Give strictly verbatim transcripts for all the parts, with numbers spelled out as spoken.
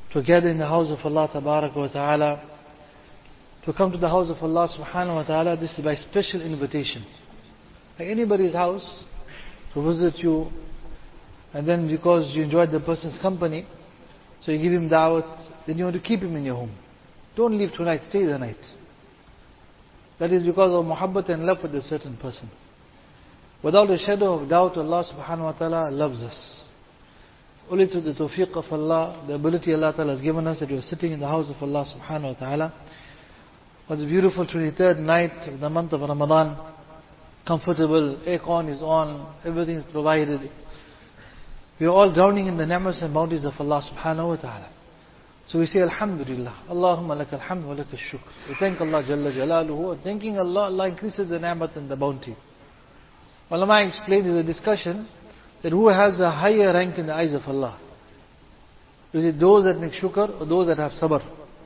to gather in the house of Allah Tabaraka wa Ta'ala, to come to the house of Allah Subhanahu wa Ta'ala, this is by special invitation. Like anybody's house, to visit you, and then because you enjoyed the person's company, so you give him da'wat, then you want to keep him in your home. Don't leave tonight, stay the night. That is because of muhabbat and love for this certain person. Without a shadow of doubt, Allah Subhanahu wa Ta'ala loves us. Only through the tawfiq of Allah, the ability Allah Ta'ala has given us, that we are sitting in the house of Allah Subhanahu wa Ta'ala. On the beautiful twenty-third night of the month of Ramadan, comfortable, aircon is on, everything is provided. We are all drowning in the ni'mas and bounties of Allah Subhanahu wa Ta'ala. So we say Alhamdulillah, Allahumma laka alhamd wa laka shukr. We thank Allah Jalla Jalaluhu. Thanking Allah, Allah increases the ni'mat and the bounty. Ulama explained in the discussion that who has a higher rank in the eyes of Allah? Is it those that make shukr or those that have sabr?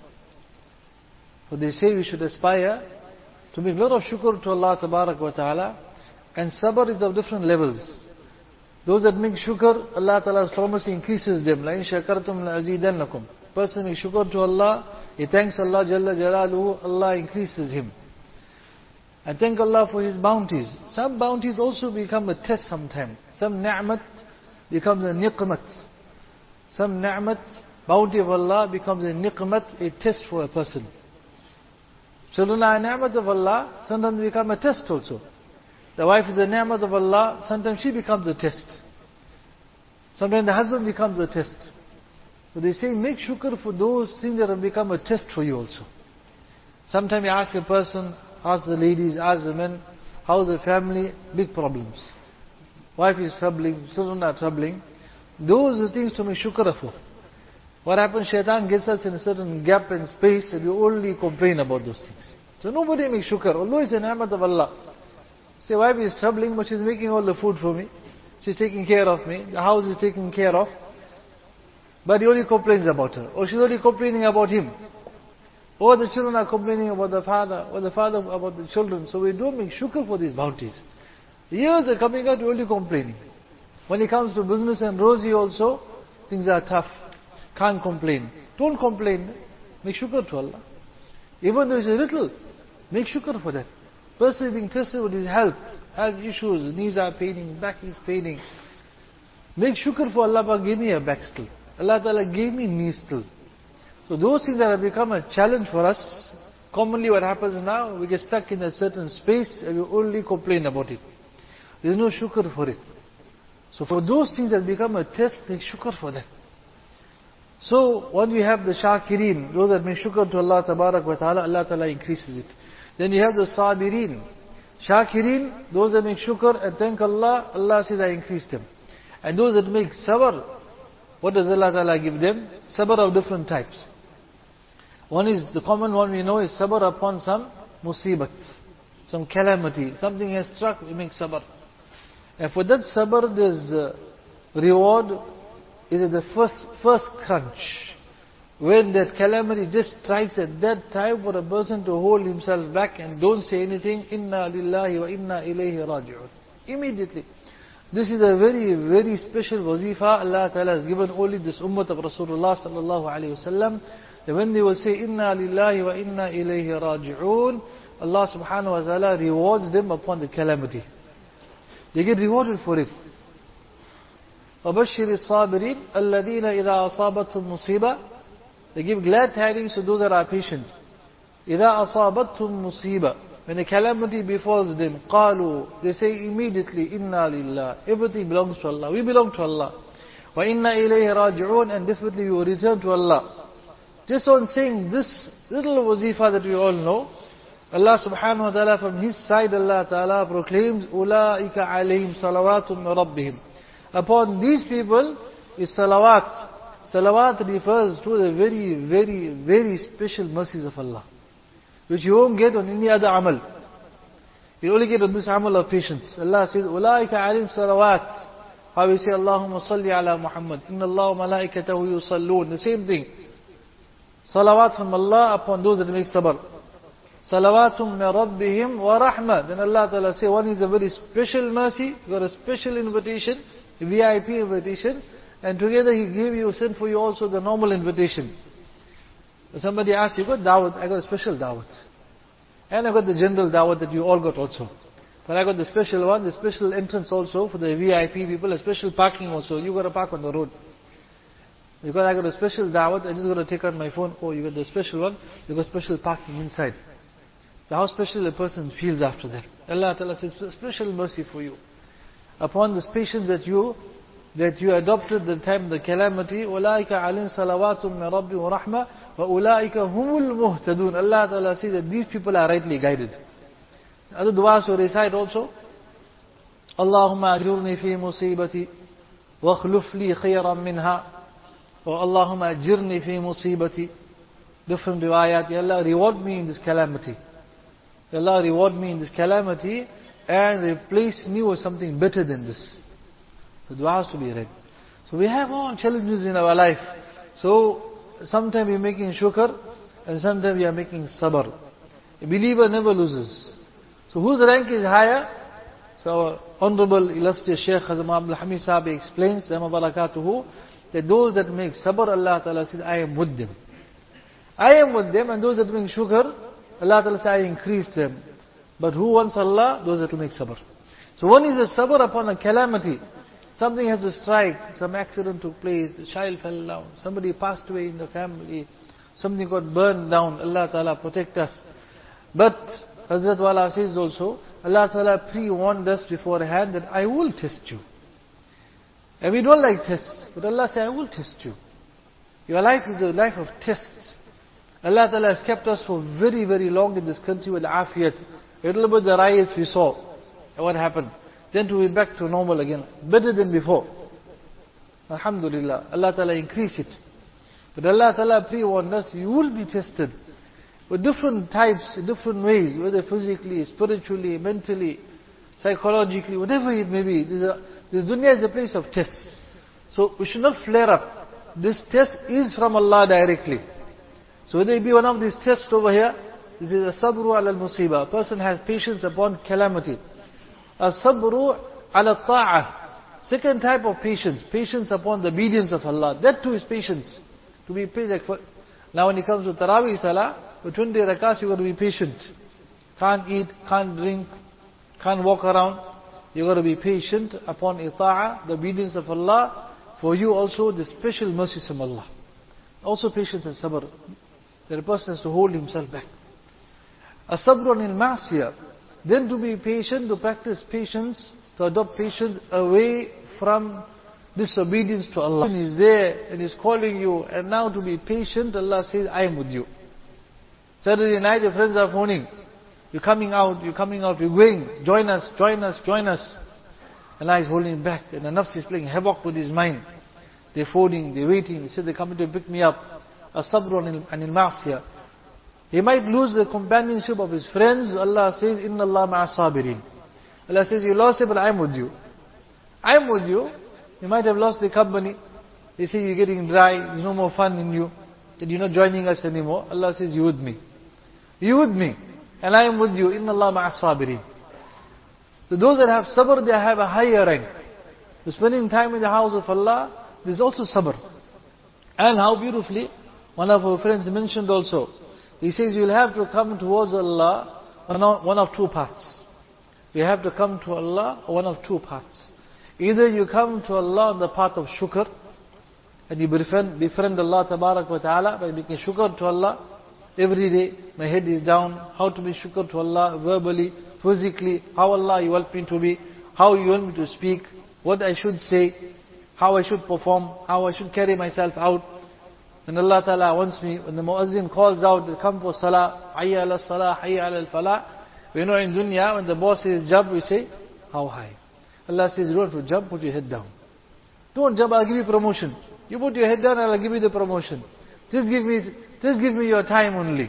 So they say we should aspire to make a lot of shukr to Allah Tabarak wa Ta'ala, and sabr is of different levels. Those that make shukr, Allah Ta'ala's promise increases them. La in shakartum la azidannakum. Person makes shukr to Allah, he thanks Allah Jalla Jalaluhu, Allah increases him. And thank Allah for His bounties. Some bounties also become a test sometimes. Some ni'mat becomes a niqmat. Some ni'mat, bounty of Allah becomes a niqmat, a test for a person. Children are a ni'mat of Allah, sometimes they become a test also. The wife is a ni'mat of Allah, sometimes she becomes a test. Sometimes the husband becomes a test. So they say make shukr for those things that have become a test for you also. Sometimes you ask a person, ask the ladies, ask the men, how's the family? Big problems. Wife is troubling, children are troubling. Those are the things to make shukr for. What happens? Shaitan gets us in a certain gap and space and we only complain about those things. So nobody makes shukr, although it's a ni'mat of Allah. Say, wife is troubling, but she's making all the food for me. She's taking care of me. The house is taken care of. But he only complains about her. Or she's only complaining about him. Or the children are complaining about the father. Or the father about the children. So we don't make shukr for these bounties. Years are coming out, we're only complaining. When it comes to business and rosy also, things are tough. Can't complain. Don't complain. Make shukr to Allah. Even though it's a little, make shukr for that. Person is being tested with his health, has issues, knees are paining, back is paining. Make shukr for Allah, but give me a back still. Allah Ta'ala gave me knees still. So those things that have become a challenge for us, commonly what happens now, we get stuck in a certain space and we only complain about it. There is no shukr for it. So for those things that become a test, make shukr for that. So when we have the shakirin, those that make shukr to Allah Tabarak wa Ta'ala, Allah Ta'ala increases it. Then you have the sabirin. Shakirin, those that make shukr and thank Allah, Allah says I increase them. And those that make sabr, what does Allah Ta'ala give them? Sabr of different types. One is, the common one we know is sabr upon some musibat, some calamity. Something has struck, we make sabr. And for that sabr, there's uh, reward, is at the first, first crunch. When that calamity just strikes at that time, for a person to hold himself back and don't say anything, inna lillahi wa inna ilayhi raji'un. Immediately. This is a very, very special wazifa Allah Ta'ala has given only this ummah of Rasulullah Sallallahu Alaihi Wasallam. That when they will say inna lillahi wa inna ilayhi raji'un, Allah Subhanahu wa Ta'ala rewards them upon the calamity. They get rewarded for it. وَبَشِّرِ الصَّابِرِينَ الَّذِينَ إِذَا أَصَابَتْهُمْ مُصِيبَةٌ. They give glad tidings to those that are patient. إِذَا أَصَابَتْهُمْ مُصِيبَةٌ. When a calamity befalls them, قَالُوا, they say immediately, إِنَّا لِلَّهِ. Everything belongs to Allah. We belong to Allah. وَإِنَّا إِلَيْهِ رَاجِعُونَ. And definitely we will return to Allah. Just on saying this little wazifa that we all know, Allah Subhanahu wa Ta'ala from His side, Allah Ta'ala proclaims, أُولَٰئِكَ عَلَيْهِمْ صَلَوَاتٌ مِّن رَبِّهِمْ. Upon these people is salawat. Salawat refers to the very, very, very special mercies of Allah, which you won't get on any other amal. You only get on this amal of patience. Allah says, أُولَٰئِكَ عَلَيْهِمْ صَلَوَاتٌ. How we say, Allahumma salli ala Muhammad. Inna Allah wa malaikatahu yusallun. The same thing. Salawat from Allah upon those that make sabr. Salawatum min rabbihim wa rahmah. Then Allah Ta'ala say, one is a very special mercy, you got a special invitation, a V I P invitation, And together he gave you, sent for you also the normal invitation. Somebody asked, you got dawat? I got a special dawat. And I got the general dawat that you all got also. But I got the special one, the special entrance also for the V I P people, a special parking also. You got to park on the road. Because I got a special dawat, I just got to take out my phone. Oh, you got the special one, you got special parking inside. So how special a person feels after that. Allah Ta'ala says, special mercy for you. Upon this patience that you that you adopted the time of the calamity, أُولَٰئِكَ عَلَيْهِمْ صَلَوَاتٌ مِّن رَبِّهِمْ وَرَحْمَةٌ وَأُولَٰئِكَ هُمُ الْمُهْتَدُونَ. Allah Ta'ala says that these people are rightly guided. Other du'as you recite also. Allahumma ajurni fi musibati wa akhluf li khayran minha. Or Allahumma ajirni fi musibati. Different riwayat. Ya Allah, reward me in this calamity. Ya Allah, reward me in this calamity and replace me with something better than this. The dua has to be read. So we have all challenges in our life. So sometimes we are making shukr and sometimes we are making sabr. A believer never loses. So whose rank is higher? So our honorable illustrious Shaykh Hazrat Abdul Hamid Sahabi explains, Dama Barakatuhu, that those that make sabr, Allah Ta'ala says, I am with them. I am with them, and those that make shukr, Allah Ta'ala says, I increase them. But who wants Allah? Those that will make sabr. So one is a sabr upon a calamity. Something has to strike, some accident took place, the child fell down, somebody passed away in the family, something got burned down, Allah Ta'ala protect us. But Hazrat Wala says also, Allah Ta'ala pre-warned us beforehand that I will test you. And we don't like tests, but Allah says, I will test you. Your life is a life of tests. Allah Ta'ala has kept us for very, very long in this country with afiyat. A little bit the riots we saw. And what happened? Then to be back to normal again. Better than before. Alhamdulillah. Allah Ta'ala increase it. But Allah Ta'ala pre-warned us, you will be tested. With different types, different ways. Whether physically, spiritually, mentally, psychologically, whatever it may be. This, a, this dunya is a place of tests. So we should not flare up. This test is from Allah directly. So whether it be one of these tests over here, this is a sabru ala al-musibah. A person has patience upon calamity. A sabru ala ta'ah. Second type of patience. Patience upon the obedience of Allah. That too is patience. To be patient. Now when it comes to Taraweeh Salah, for twenty rakats you got to be patient. Can't eat, can't drink, can't walk around. You got to be patient upon ita'ah, the obedience of Allah. For you also the special mercies from Allah. Also patience and sabr. That a person has to hold himself back. A sabr anil ma'siyah. Then to be patient, to practice patience, to adopt patience away from disobedience to Allah. He is there and is calling you, and now to be patient, Allah says, I am with you. Saturday night your friends are phoning. You're coming out, you're coming out, you're going. Join us, join us, join us. Allah is holding back, and the nafs is playing havoc with his mind. They're phoning, they're waiting. They say they're coming to pick me up. A sabr anil ma'siyah. He might lose the companionship of his friends. Allah says, Inna Allah ma'a sabirin. Allah says, you lost it, but I'm with you. I'm with you. You might have lost the company. They say you're getting dry, there's no more fun in you, that you're not joining us anymore. Allah says, you with me. You with me. And I am with you. Inna Allah ma'a sabirin. So those that have sabr, they have a higher rank. So spending time in the house of Allah, there's also sabr. And how beautifully, one of our friends mentioned also, he says you'll have to come towards Allah on one of two paths. You have to come to Allah on one of two paths. Either you come to Allah on the path of shukr, and you befriend, befriend Allah Tabarak wa Ta'ala by making shukr to Allah. Every day, my head is down, how to be shukr to Allah, verbally, physically, how Allah you want me to be, how you want me to speak, what I should say, how I should perform, how I should carry myself out. When Allah Ta'ala wants me, when the muazzin calls out, they come for salah, hayya ala salah, hayya ala falah. We know in dunya, when the boss says jump, we say, how high? Allah says, you don't have to jump, put your head down. Don't jump, I'll give you promotion. You put your head down, I'll give you the promotion. Just give me, just give me your time only.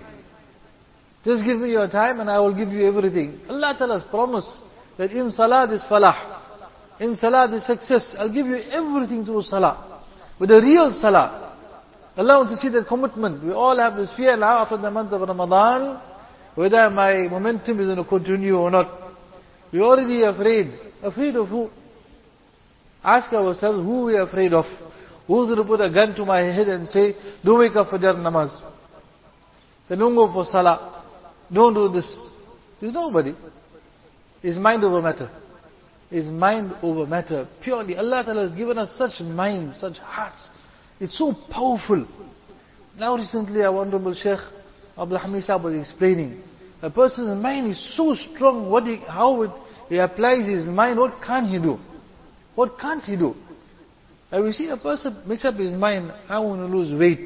Just give me your time and I will give you everything. Allah Ta'ala has promised that in salah is falah. In salah is success. I'll give you everything through salah. With a real salah. Allah wants to see that commitment. We all have this fear now after the month of Ramadan, whether my momentum is going to continue or not. We're already afraid. Afraid of who? Ask ourselves who we are afraid of. Who's going to put a gun to my head and say, don't wake up for Fajr namaz? Then don't go for salah. Don't do this. There's nobody. It's mind over matter. It's mind over matter. Purely. Allah Ta'ala has given us such minds, such hearts. It's so powerful. Now recently our Honorable Sheikh Abdul Hamid Sahib was explaining. A person's mind is so strong, what he, how it, he applies his mind, what can't he do? What can't he do? And we see a person makes up his mind, I want to lose weight.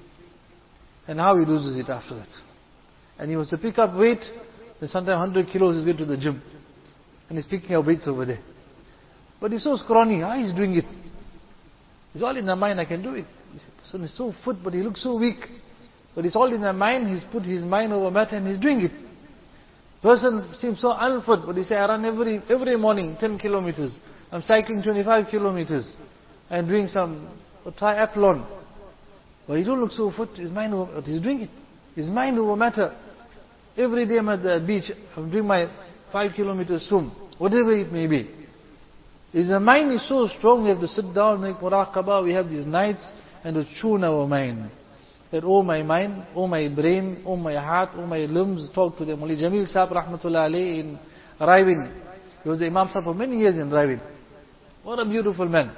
And how he loses it after that. And he wants to pick up weight, then sometimes one hundred kilos he's going to the gym. And he's picking up weights over there. But he's so scrawny, how he's doing it? It's all in the mind, I can do it. So he's so fit, but he looks so weak. But it's all in the mind, he's put his mind over matter and he's doing it. Person seems so unfit, but he say, I run every every morning ten kilometers. I'm cycling twenty-five kilometers. I'm doing some triathlon. But he don't look so fit, his mind over, but he's doing it. His mind over matter. Every day I'm at the beach, I'm doing my five kilometers swim. Whatever it may be. If the mind is so strong, we have to sit down, make muraqabah, we have these nights, and to tune our mind. That, oh my mind, oh my brain, oh my heart, oh my limbs, talk to them. Mawlana Jamil Sahib rahmatullah alayhi in Rawin. He was the Imam Sahib for many years in Rawin. What a beautiful man.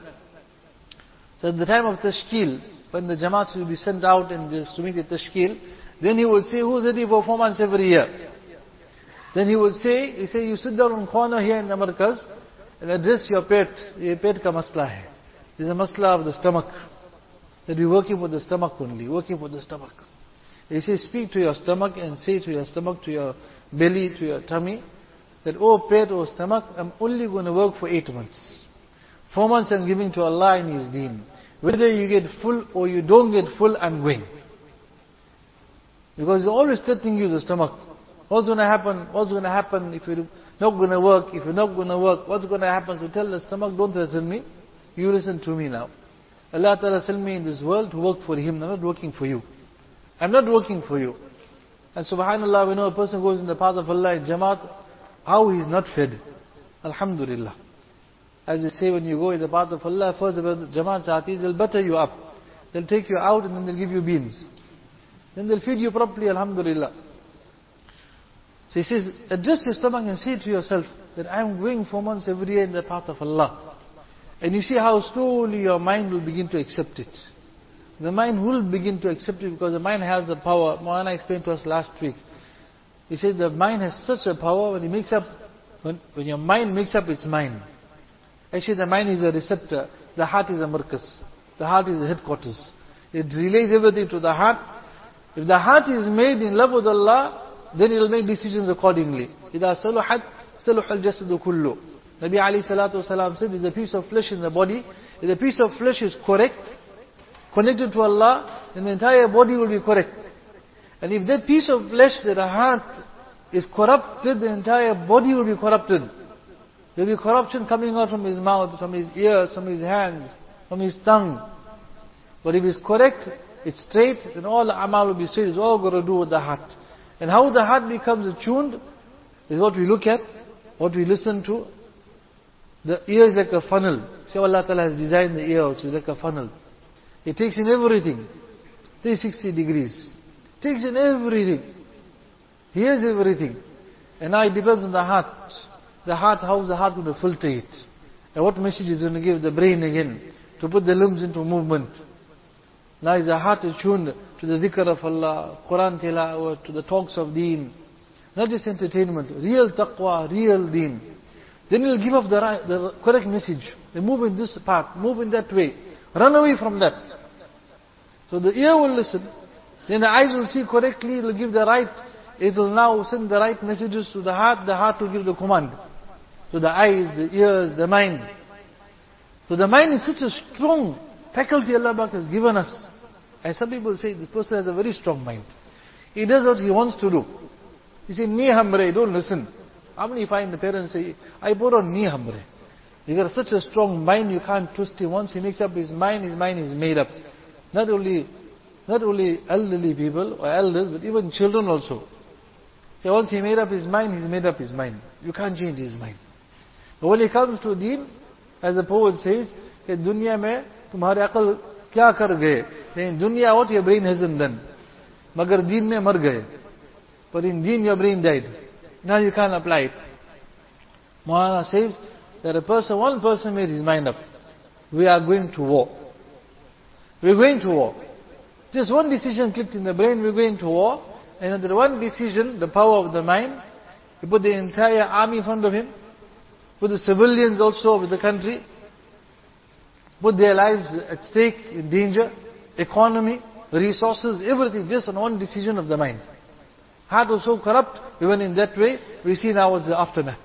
So at the time of Tashkil, when the Jamaats will be sent out and just to make the Tashkil, then he would say, who's ready for four months every year? Then he would say, he say, you sit down on corner here in the Markaz and address your pet. Your pet ka masla hai. This is a masla of the stomach. That we're working for the stomach only, working for the stomach. He says, speak to your stomach and say to your stomach, to your belly, to your tummy, that, oh pet, oh stomach, I'm only going to work for eight months. Four months I'm giving to Allah and His deen. Whether you get full or you don't get full, I'm going. Because He's always threatening you, the stomach. What's going to happen? What's going to happen if you're not going to work? If you're not going to work, what's going to happen? So tell the stomach, don't threaten me. You listen to me now. Allah Ta'ala sent me in this world to work for Him. I'm not working for you. I'm not working for you. And subhanAllah, we know a person goes in the path of Allah in Jamaat, how he is not fed. Alhamdulillah. As they say, when you go in the path of Allah, first the Jamaat Saatis, they'll butter you up. They'll take you out and then they'll give you beans. Then they'll feed you properly, Alhamdulillah. So he says, address your stomach and say to yourself that I am going four months every year in the path of Allah. And you see how slowly your mind will begin to accept it. The mind will begin to accept it because the mind has the power. Maulana explained to us last week. He said the mind has such a power when it makes up, when, when your mind makes up its mind. Actually the mind is a receptor, the heart is a markas. The heart is the headquarters. It relays everything to the heart. If the heart is made in love with Allah, then it will make decisions accordingly. إِذَا صَلُحَتْ صَلُحَ الْجَسَدُ كُلُّ. Nabi alayhi salatu wasalam said, there's a piece of flesh in the body. If the piece of flesh is correct, connected to Allah, then the entire body will be correct. And if that piece of flesh, that the heart, is corrupted, the entire body will be corrupted. There will be corruption coming out from his mouth, from his ears, from his hands, from his tongue. But if it's correct, it's straight, then all the amal will be straight. It's all got to do with the heart. And how the heart becomes attuned is what we look at, what we listen to. The ear is like a funnel. See Allah Ta'ala has designed the ear also, like a funnel. It takes in everything. three hundred sixty degrees. Takes in everything. Hears everything. And now it depends on the heart. The heart, how is the heart going to filter it? And what message is going to give the brain again? To put the limbs into movement. Now is the heart tuned to the dhikr of Allah, Quran tilawah, to the talks of deen. Not just entertainment. Real taqwa, real deen. Then He'll give off the, right, the correct message. They move in this path, move in that way. Run away from that. So the ear will listen. Then the eyes will see correctly, it will give the right. It will now send the right messages to the heart. The heart will give the command. To the eyes, the ears, the mind. So the mind is such a strong faculty Allah Bak has given us. As some people say, this person has a very strong mind. He does what he wants to do. He says, Ni hamre, don't listen. How many find the parents say, I put on ni hamre. He got such a strong mind, you can't twist him. Once he makes up his mind, his mind is made up. Not only, not only elderly people or elders, but even children also. So once he made up his mind, he's made up his mind. You can't change his mind. But when it comes to deen, as the poet says, that dunya mein तुम्हारे अकल क्या कर गए? In dunya, what your brain hasn't done. Magar deen mein mar gaye. But in deen your brain died. Now you can't apply it. Maulana says that a person, one person made his mind up. We are going to war. We're going to war. Just one decision clicked in the brain, we're going to war. And under one decision, the power of the mind, he put the entire army in front of him, put the civilians also of the country, put their lives at stake, in danger, economy, resources, everything, just on one decision of the mind. Heart was so corrupt, even in that way, we see now what's the aftermath.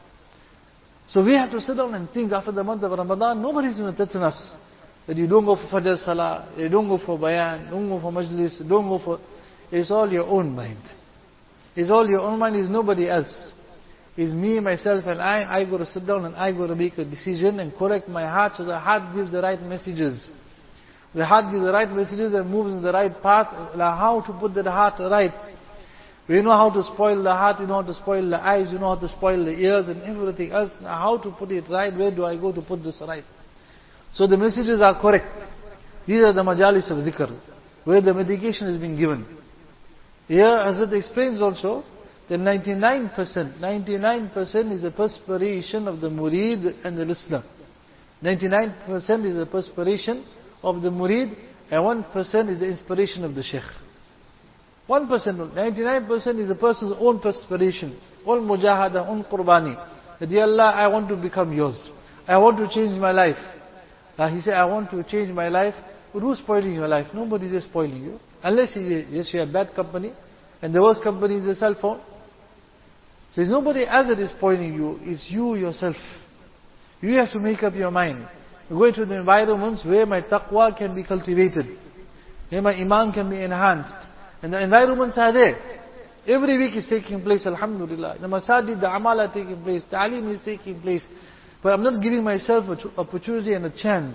So we have to sit down and think after the month of Ramadan, nobody's going to threaten us. That you don't go for Fajr Salah, you don't go for Bayan, don't go for Majlis, don't go for... It's all your own mind. It's all your own mind, it's nobody else. It's me, myself and I. I got to sit down and I got to make a decision and correct my heart so the heart gives the right messages. The heart gives the right messages and moves in the right path. Like how to put the heart right. We know how to spoil the heart, we know how to spoil the eyes, we know how to spoil the ears and everything else. Now how to put it right, where do I go to put this right? So the messages are correct. These are the majalis of zikr, where the medication is being given. Here, as it explains also, that ninety-nine percent, ninety-nine percent is the perspiration of the murid and the listener. ninety-nine percent is the perspiration of the murid, and one percent is the inspiration of the sheikh. one percent, ninety-nine percent is the person's own perspiration, own mujahada, own qurbani. That, Ya Allah, I want to become yours. I want to change my life. Now he said, I want to change my life. But who's spoiling your life? Nobody is spoiling you. Unless you, yes, you have bad company, and the worst company is the cell phone. So there's nobody else that is spoiling you. It's you yourself. You have to make up your mind. You go into the environments where my taqwa can be cultivated, where my iman can be enhanced. And the environments are there. Every week is taking place, alhamdulillah. The masajid, the amal are taking place, the alim is taking place. But I'm not giving myself an opportunity and a chance.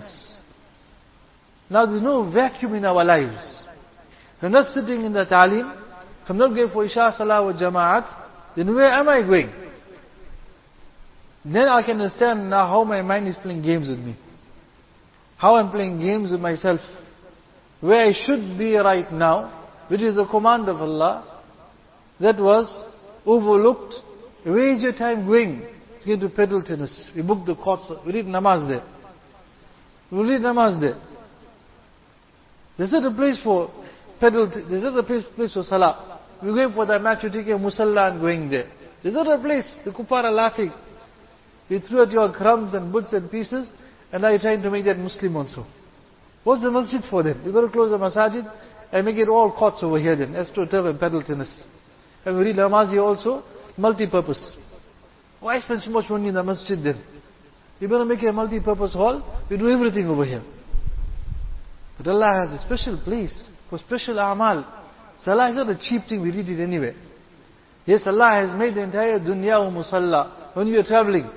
Now there's no vacuum in our lives. If I'm not sitting in the ta'lim, if I'm not going for Isha, Salah wa Jama'at, then where am I going? Then I can understand now how my mind is playing games with me. How I'm playing games with myself. Where I should be right now, which is the command of Allah, that was overlooked. Where is your time going? It's going to pedal tennis. We book the courts, we read namaz there. We read namaz there. There's not a place for pedal, there's not a place, place for salah. We're going for that match, you take a musalla and going there. There's not a place. The kuffar are laughing. You threw at your crumbs and bits and pieces, and now you're trying to make that Muslim also. What's the masjid for then? You've got to close the masajid and make it all courts over here then, astroturf and pedal tennis. And we read namaz here also, multi-purpose. Why spend so much money in the masjid then? You're going to make a multi-purpose hall, we do everything over here. But Allah has a special place for special a'mal. Salah is not a cheap thing, we read it anyway. Yes, Allah has made the entire dunya wa musalla. When we are traveling,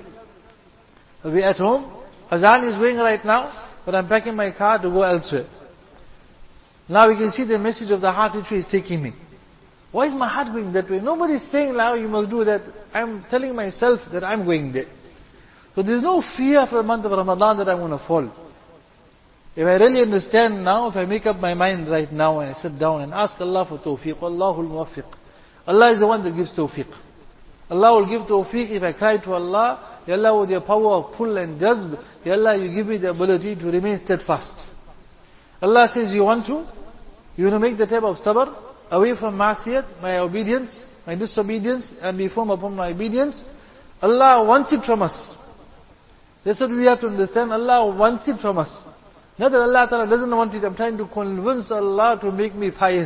we are at home, azan is going right now, but I'm packing my car to go elsewhere. Now we can see the message of the heart which way is taking me. Why is my heart going that way? Nobody is saying now you must do that. I'm telling myself that I'm going there. So there's no fear for the month of Ramadan that I'm going to fall. If I really understand now, if I make up my mind right now and I sit down and ask Allah for tawfiq, Allahul muwaffiq. Allah is the one that gives tawfiq. Allah will give tawfiq if I cry to Allah, Ya Allah, with your power of pull and jazb, Ya Allah, you give me the ability to remain steadfast. Allah says, you want to? You want to make the type of sabr, away from ma'asiyat, my obedience, my disobedience, and be firm upon my obedience. Allah wants it from us. That's what we have to understand. Allah wants it from us. Not that Allah Ta'ala doesn't want it. I'm trying to convince Allah to make me pious.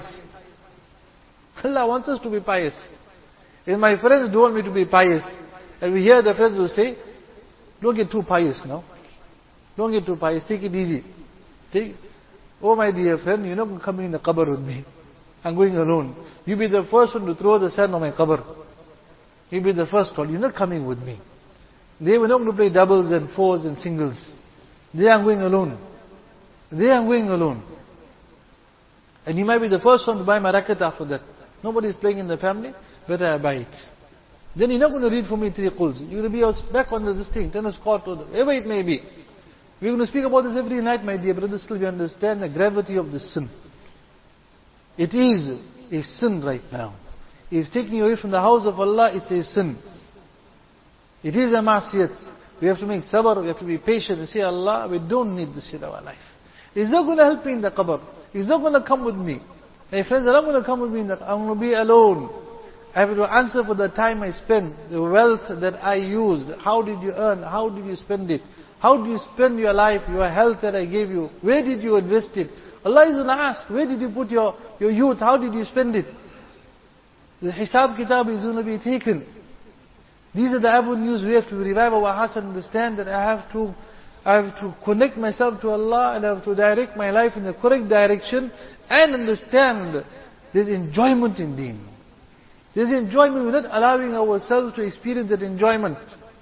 Allah wants us to be pious. If my friends don't want me to be pious, and we hear the friends will say, don't get too pious now. Don't get too pious. Take it easy. Take, oh my dear friend, you're not coming in the qabr with me. I'm going alone. You be the first one to throw the sand on my qabr. You be the first one. You're not coming with me. They were not going to play doubles and fours and singles. They are going alone. They are going alone. And you might be the first one to buy my racket after that. Nobody is playing in the family, better I buy it. Then you're not going to read for me three quls. You're going to be back on this thing, tennis court or whatever it may be. We're going to speak about this every night, my dear brothers, till we understand the gravity of the sin. It is a sin right now. If taking you away from the house of Allah, it's a sin. It is a ma'asiyat. We have to make sabr, we have to be patient and say, Allah, we don't need this in our life. It's not going to help me in the qabr. It's not going to come with me. My friends are not going to come with me in the I'm going to be alone. I have to answer for the time I spent, the wealth that I used. How did you earn? How did you spend it? How do you spend your life, your health that I gave you? Where did you invest it? Allah is going to ask, where did you put your, your youth? How did you spend it? The Hisab Kitab is going to be taken. These are the avenues we have to revive our hearts and understand that I have to I have to connect myself to Allah and I have to direct my life in the correct direction and understand there's enjoyment in Deen. There's enjoyment. We're not allowing ourselves to experience that enjoyment.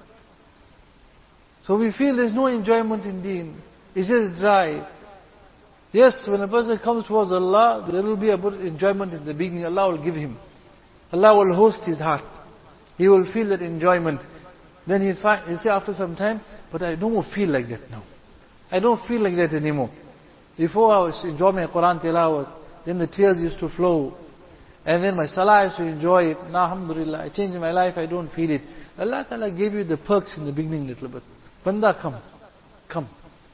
So we feel there's no enjoyment in Deen. It's just dry. Yes, when a person comes towards Allah, there will be a good enjoyment in the beginning. Allah will give him. Allah will host his heart. He will feel that enjoyment. Then he'll, find, he'll say after some time, but I don't feel like that now. I don't feel like that anymore. Before I was enjoying my Quran tilawat, then the tears used to flow. And then my salah I used to enjoy it. Now alhamdulillah, I changed my life, I don't feel it. Allah Ta'ala gave you the perks in the beginning a little bit. Banda, come. Come.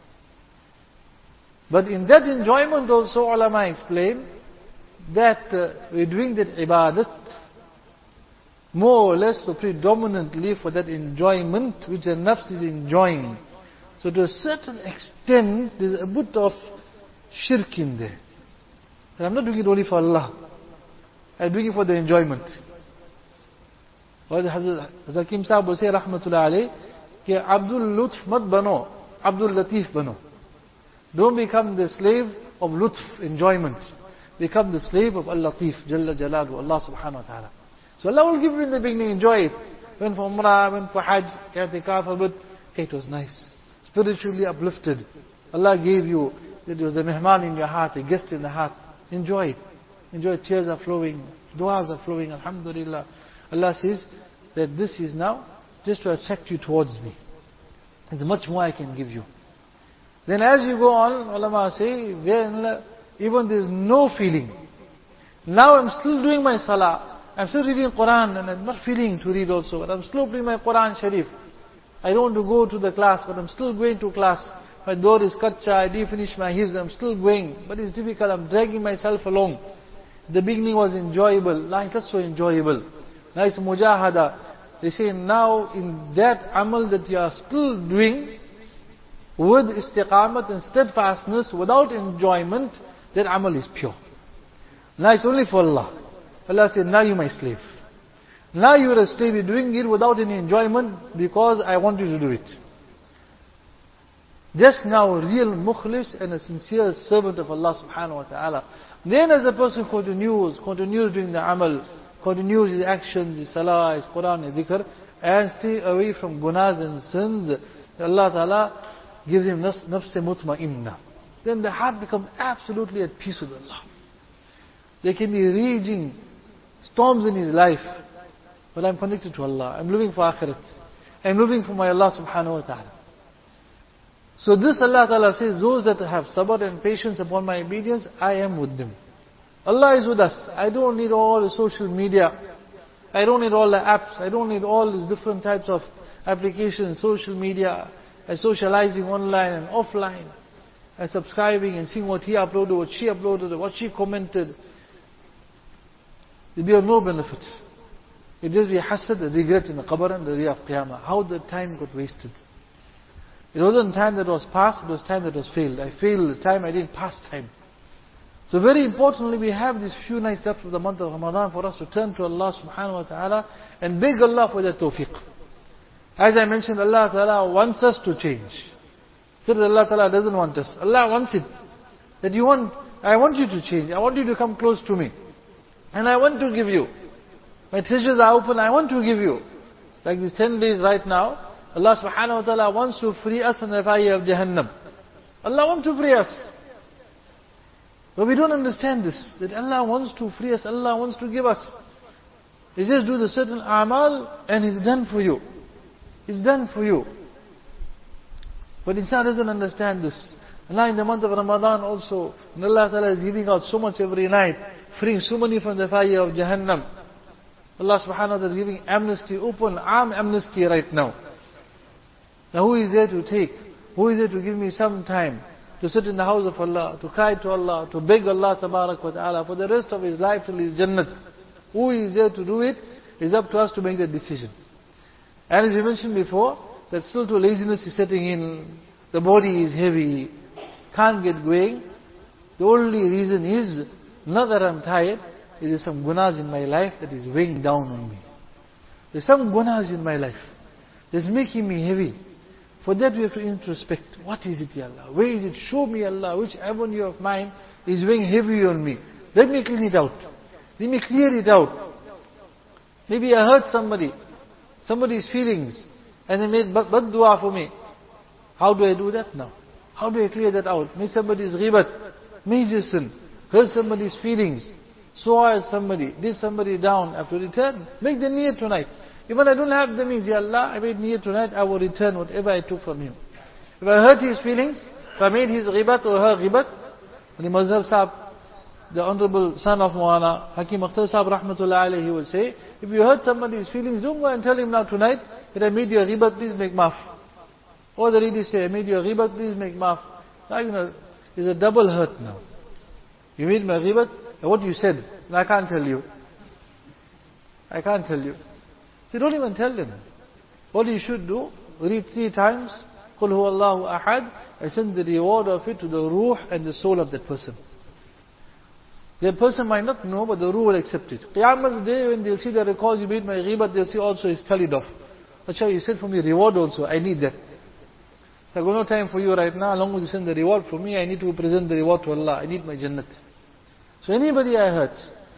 But in that enjoyment also, ulama explain that uh, we're doing that ibadat more or less or predominantly for that enjoyment which the nafs is enjoying. So to a certain extent, there's a bit of shirk in there. And I'm not doing it only for Allah. I'm doing it for the enjoyment. Hazrat Hakim Sahib will say, Rahmatullah alayh, कि Abdul Lutf mat bano, Abdul Latif bano. Don't become the slave of Lutf, enjoyment. Become the slave of Al-Latif, Jalla Jalalu, Allah subhanahu wa ta'ala. So Allah will give you in the beginning, enjoy it. Went for Umrah, went for Hajj, i'tikaf a bit. It was nice. Spiritually uplifted. Allah gave you, it was a mehman in your heart, a guest in the heart. Enjoy it. Enjoy it. Tears are flowing. Du'as are flowing. Alhamdulillah. Allah says that this is now just to attract you towards me. There's much more I can give you. Then as you go on, ulama say, when even there is no feeling. Now I'm still doing my salah. I'm still reading Quran and I'm not feeling to read also. But I'm still doing my Quran Sharif. I don't want to go to the class, but I'm still going to class. My door is kacha, I didn't finish my hizb, I'm still going. But it's difficult, I'm dragging myself along. The beginning was enjoyable. Now it's not so enjoyable. Now it's mujahada. They say now in that amal that you are still doing, with istiqamat and steadfastness, without enjoyment, that amal is pure. Now it's only for Allah. Allah said, now you're my slave. Now you're a slave, you're doing it without any enjoyment because I want you to do it. Just now a real mukhlis and a sincere servant of Allah subhanahu wa ta'ala. Then as a person continues, continues doing the amal, continues his actions, his salah, his Quran, his dhikr, and stay away from gunas and sins, Allah ta'ala gives him nafs mutma'inna. Then the heart becomes absolutely at peace with Allah. There can be raging storms in his life, but I'm connected to Allah. I'm living for akhirat. I'm living for my Allah subhanahu wa ta'ala. So this Allah ta'ala says, those that have sabr and patience upon my obedience, I am with them. Allah is with us. I don't need all the social media. I don't need all the apps. I don't need all these different types of applications, social media, and socializing online and offline, and subscribing and seeing what he uploaded, what she uploaded, what she commented. There will be of no benefit. It will be hasad, a regret in the qabr and the day of Qiyamah. How the time got wasted. It wasn't time that was passed, it was time that was failed. I failed the time, I didn't pass time. So very importantly, we have these few nights left of the month of Ramadan for us to turn to Allah subhanahu wa ta'ala and beg Allah for that tawfiq. As I mentioned, Allah ta'ala wants us to change. So that Allah ta'ala doesn't want us. Allah wants it. That you want, I want you to change. I want you to come close to me. And I want to give you. My treasures are open, I want to give you. Like these ten days right now, Allah subhanahu wa ta'ala wants to free us from the fire of Jahannam. Allah wants to free us. But we don't understand this. That Allah wants to free us, Allah wants to give us. He just do the certain amal and it's done for you. It's done for you. But insan doesn't understand this. And now in the month of Ramadan also, and Allah Ta'ala is giving out so much every night, freeing so many from the fire of Jahannam. Allah subhanahu wa ta'ala is giving amnesty, open arm amnesty right now. Now who is there to take? Who is there to give me some time to sit in the house of Allah, to cry to Allah, to beg Allah tabarak wa ta'ala for the rest of his life till his Jannat? Who is there to do it? It's up to us to make that decision. And as we mentioned before, that still to laziness is setting in, the body is heavy, can't get going. The only reason is, not that I'm tired, there is some gunas in my life that is weighing down on me. There's some gunas in my life that's making me heavy. For that we have to introspect. What is it, Ya Allah? Where is it? Show me, Allah, which avenue of mine is weighing heavy on me. Let me clean it out. Let me clear it out. Maybe I hurt somebody, somebody's feelings, and they made bad dua for me. How do I do that now? How do I clear that out? Make somebody's ghibat, major sin, hurt somebody's feelings, swore at somebody, did somebody down, I have to return. Make the niyyah tonight. Even I don't have the means, Ya Allah, I made niyyah tonight, I will return whatever I took from him. If I hurt his feelings, if I made his ghibat or her ghibat, the Mazhab Sahib, the Honorable son of Maulana Hakim Akhtar Sahib Rahmatullah Alayhi will say, if you hurt somebody's feelings, don't go and tell him now tonight that I made you a ghibat, please make maaf. Or the ladies say, I made you a ghibat, please make maaf. Now you know, it's a double hurt now. You made me a ghibat, and what you said, I can't tell you. I can't tell you. So don't even tell them. What you should do, read three times, Qul huwallahu ahad, and send the reward of it to the ruh and the soul of that person. That person might not know, but the ruh will accept it. Qiyamah day, when they'll see the records you made my ghibat, they'll see also it's tallied off. Achha, you said for me reward also, I need that. So I've got no time for you right now, along with you send the reward for me, I need to present the reward to Allah, I need my Jannat. So anybody I hurt,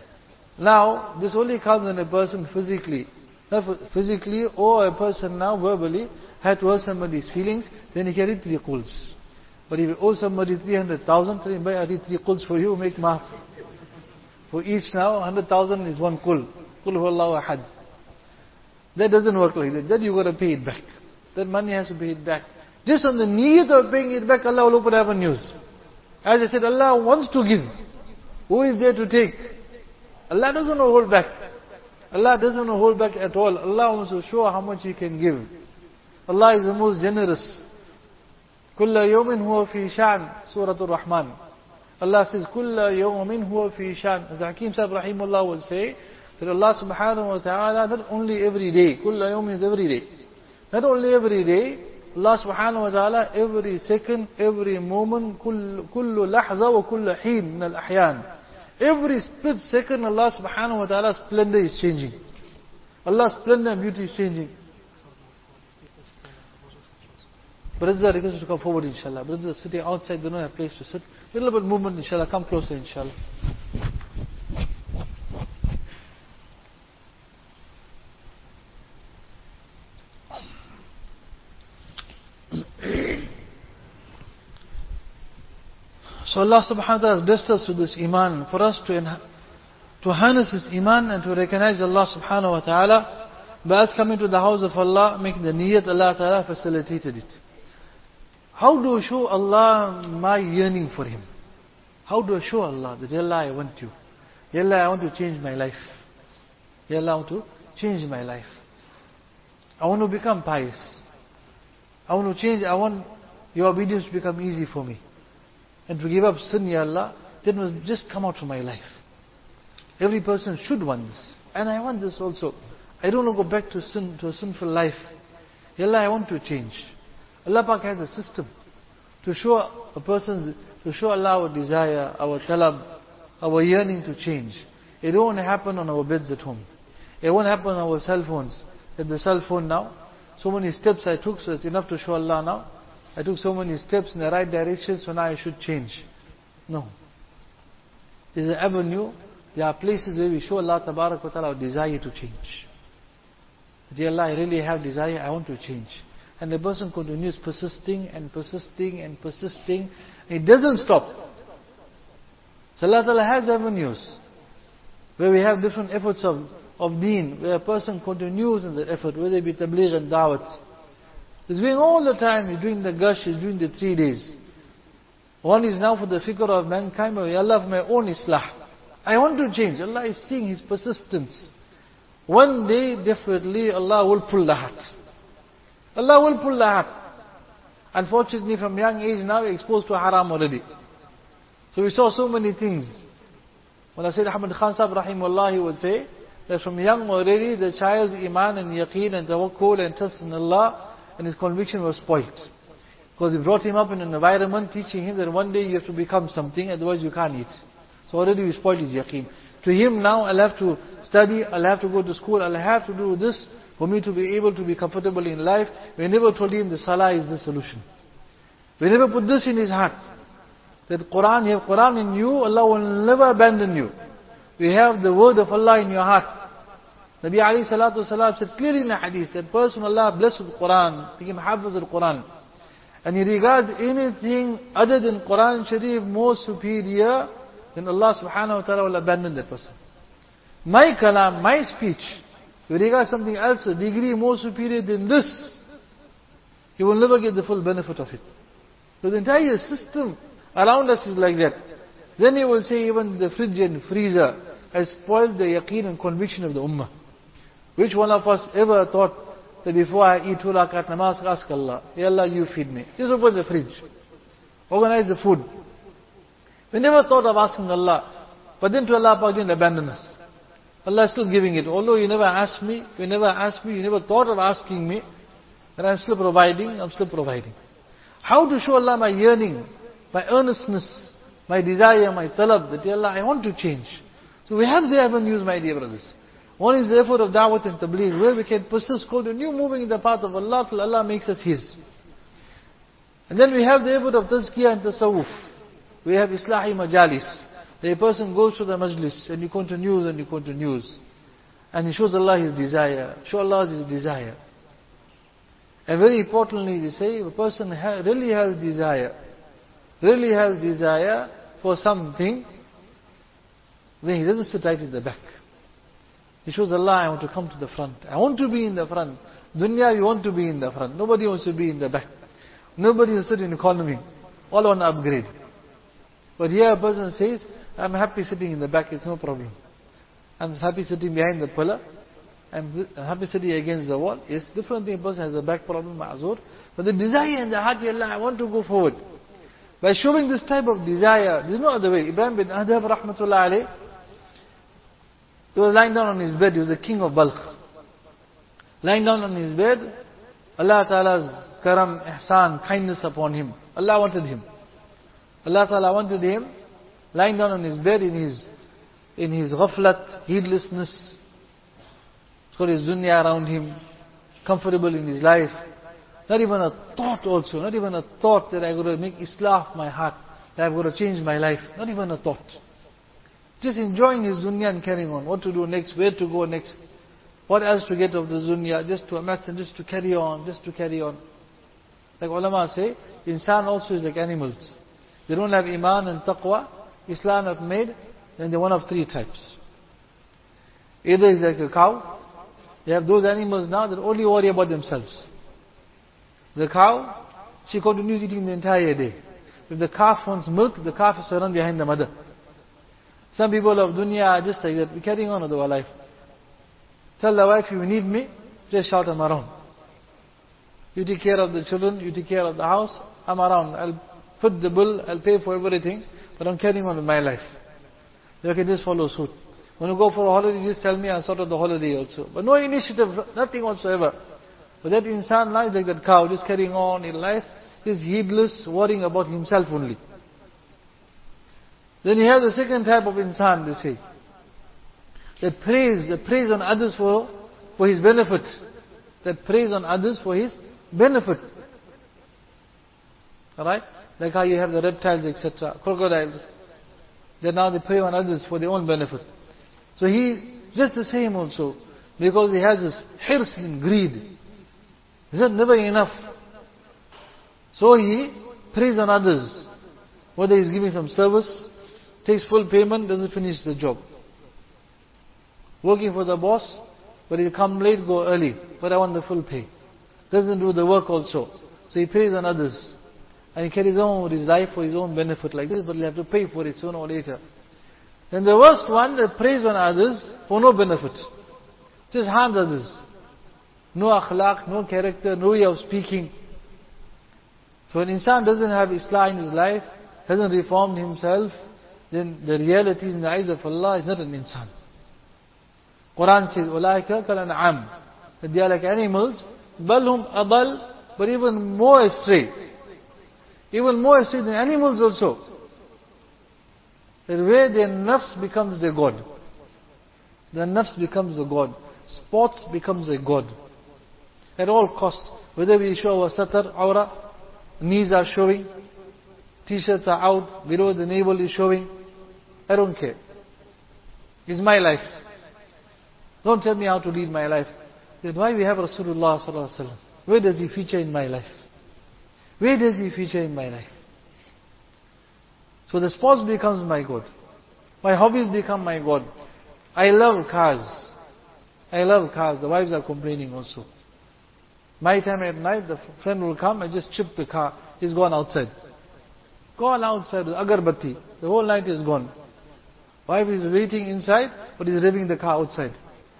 now this only comes when a person physically, not physically or a person now verbally, had to hurt somebody's feelings, then he can read three quls. But if you owe somebody three hundred thousand, then I read three quls for you, make maaf. For each now, one hundred thousand is one qul. Qul huwallahu ahad. That doesn't work like that. Then you got to pay it back. That money has to pay it back. Just on the need of paying it back, Allah will open avenues. As I said, Allah wants to give. Who is there to take? Allah doesn't want to hold back. Allah doesn't want to hold back at all. Allah wants to show how much He can give. Allah is the most generous. كُلَّ يَوْمٍ هُوَ فِي شَعْنٍ Surah Ar-Rahman. Allah says, كُلَّ يَوْمٍ هُوَ فِي شَعْنٍ. As Hakim Sahib Rahimullah will say, that Allah subhanahu wa ta'ala, not only every day, كُلَّ يَوْمٍ is every day. Not only every day, Allah subhanahu wa ta'ala, every second, every moment, كُلُّ لَحْظَةٍ وَكُلُّ حِينٍ مِنَ الْأَحْيَانِ. Every split second, Allah subhanahu wa ta'ala's splendor is changing. Allah's splendor and beauty is changing. Brothers are requested to come forward, inshallah. Brothers are sitting outside, they don't have place to sit. A little bit movement, inshallah. Come closer, inshallah. So Allah subhanahu wa ta'ala has blessed us with this iman, for us to, to harness this iman and to recognize Allah subhanahu wa ta'ala. By us coming to the house of Allah, making the niyyat, Allah ta'ala facilitated it. How do I show Allah my yearning for Him? How do I show Allah that, Ya Allah, I want you. Ya Allah, I want to change my life. Ya Allah, I want to change my life. I want to become pious. I want to change, I want your obedience to become easy for me. And to give up sin, Ya Allah, that must just come out from my life. Every person should want this. And I want this also. I don't want to go back to sin, to a sinful life. Ya Allah, I want to change. Allah Pak has a system to show a person, to show Allah our desire, our talab, our yearning to change. It won't happen on our beds at home. It won't happen on our cell phones. At the cell phone now, so many steps I took, so it's enough to show Allah now. I took so many steps in the right direction, so now I should change. No. There's an avenue, there are places where we show Allah Tabarak wa Ta'ala our desire to change. Dear Allah, I really have desire, I want to change. And the person continues persisting and persisting and persisting. It doesn't stop. So Allah Ta'ala has avenues where we have different efforts of, of deen, where a person continues in the effort, whether it be tabligh and da'wat. He's doing all the time, he's doing the gush, he's doing the three days. One is now for the fikr of mankind, but Allah for my own islah. I want to change. Allah is seeing his persistence. One day, definitely, Allah will pull the heart. Allah will pull the heart. Unfortunately, from young age now, we're exposed to haram already. So we saw so many things. When I said Ahmad Khan Sahib Rahimullah, he would say that from young already, the child's iman and yaqeen and tawakkul and trust in Allah and his conviction was spoilt. Because we brought him up in an environment teaching him that one day you have to become something, otherwise you can't eat. So already we spoiled his yaqeen. To him now, I'll have to study, I'll have to go to school, I'll have to do this for me to be able to be comfortable in life. We never told him the salah is the solution. We never put this in his heart. That Quran, you have Quran in you, Allah will never abandon you. We have the word of Allah in your heart. Nabi alayhi salatu wasalam said clearly in the hadith that person Allah blessed with Quran, became hafiz of Quran. And he regards anything other than Quran Sharif more superior, then Allah subhanahu wa ta'ala will abandon that person. My kalam, my speech, if you regard something else, a degree more superior than this, he will never get the full benefit of it. So the entire system around us is like that. Then he will say even the fridge and freezer has spoiled the yaqeen and conviction of the ummah. Which one of us ever thought that before I eat two rakat namaz, ask Allah, Ya Allah, you feed me. Just open the fridge. Organize the food. We never thought of asking Allah. But then to Allah Pak didn't abandon us. Allah is still giving it. Although you never asked me, you never asked me, you never thought of asking me, and I'm still providing, I'm still providing. How to show Allah my yearning, my earnestness, my desire, my talab, that Ya Allah, I want to change. So we have the avenues, my dear brothers. One is the effort of da'wat and tabligh, where we can persist, continue moving in the path of Allah till Allah makes us His. And then we have the effort of tazkiyah and tasawwuf. We have islahi majalis. The person goes to the majlis and he continues and he continues. And he shows Allah his desire. Show Allah his desire. And very importantly, they say, if a person ha- really has desire, really has desire for something, then he doesn't sit right in the back. He shows Allah, I want to come to the front. I want to be in the front. Dunya, you want to be in the front. Nobody wants to be in the back. Nobody will sit in economy. All on upgrade. But here a person says, I'm happy sitting in the back, it's no problem. I'm happy sitting behind the pillar. I'm happy sitting against the wall. It's different thing. A person has a back problem, ma'azur. But the desire in the heart, Ya Allah, I want to go forward. By showing this type of desire, there's no other way. Ibrahim bin Adham, rahmatullah alayh, he was lying down on his bed. He was the king of Balkh. Lying down on his bed, Allah Ta'ala's karam, ihsan, kindness upon him. Allah wanted him. Allah Ta'ala wanted him lying down on his bed in his in his ghaflat, heedlessness. He's got his dunya around him, comfortable in his life. Not even a thought also, not even a thought that I've got to make islah of my heart, that I've got to change my life. Not even a thought. Just enjoying his dunya and carrying on. What to do next, where to go next, what else to get of the dunya, just to amass and just to carry on, just to carry on. Like ulama say, insan also is like animals. They don't have iman and taqwa. Islam have made, then they're one of three types. Either is like a cow. They have those animals now that only worry about themselves. The cow, she continues eating the entire day. If the calf wants milk, the calf is to run behind the mother. Some people of dunya are just like that. We're carrying on with our life. Tell the wife, if you need me, just shout, I'm around. You take care of the children, you take care of the house, I'm around. I'll put the bill, I'll pay for everything, but I'm carrying on with my life. You can just follow suit. When you go for a holiday, just tell me I'll sort out the holiday also. But no initiative, nothing whatsoever. But that insan lies like that cow, just carrying on in life, is heedless, worrying about himself only. Then you have the second type of insan, they say. That praise, that praise on others for, for his benefit. That praise on others for his benefit. Alright? Like how you have the reptiles, et cetera, crocodiles. Then now they prey on others for their own benefit. So he, just the same also. Because he has this hirs and greed. He said never enough. So he preys on others. Whether he's giving some service, takes full payment, doesn't finish the job. Working for the boss, but he'll come late, go early. But I want the full pay. doesn't do the work also. So he preys on others. And he carries on with his life for his own benefit like this, but he'll have to pay for it sooner or later. Then the worst one that preys on others for no benefit. Just harms others. No akhlaq, no character, no way of speaking. So when insan doesn't have Islam in his life, hasn't reformed himself, then the reality in the eyes of Allah is not an insan. Quran says, "Ulaika kal an'am," that they are like animals, balhum adal, but even more astray. Even more astray than animals also. That where their nafs becomes their God. Their nafs becomes a God. Sports becomes a God. At all costs. Whether we show our satar, aura, knees are showing, t-shirts are out, below the navel is showing. I don't care. It's my life. Don't tell me how to lead my life. Then why we have Rasulullah sallallahu alaihi wasallam? Where does he feature in my life? Where does he feature in my life? So the sports becomes my God. My hobbies become my God. I love cars. I love cars. The wives are complaining also. My time at night, the friend will come and just chip the car. He's gone outside. Gone outside with agarbatti. The whole night is gone. Wife is waiting inside, but he's revving the car outside.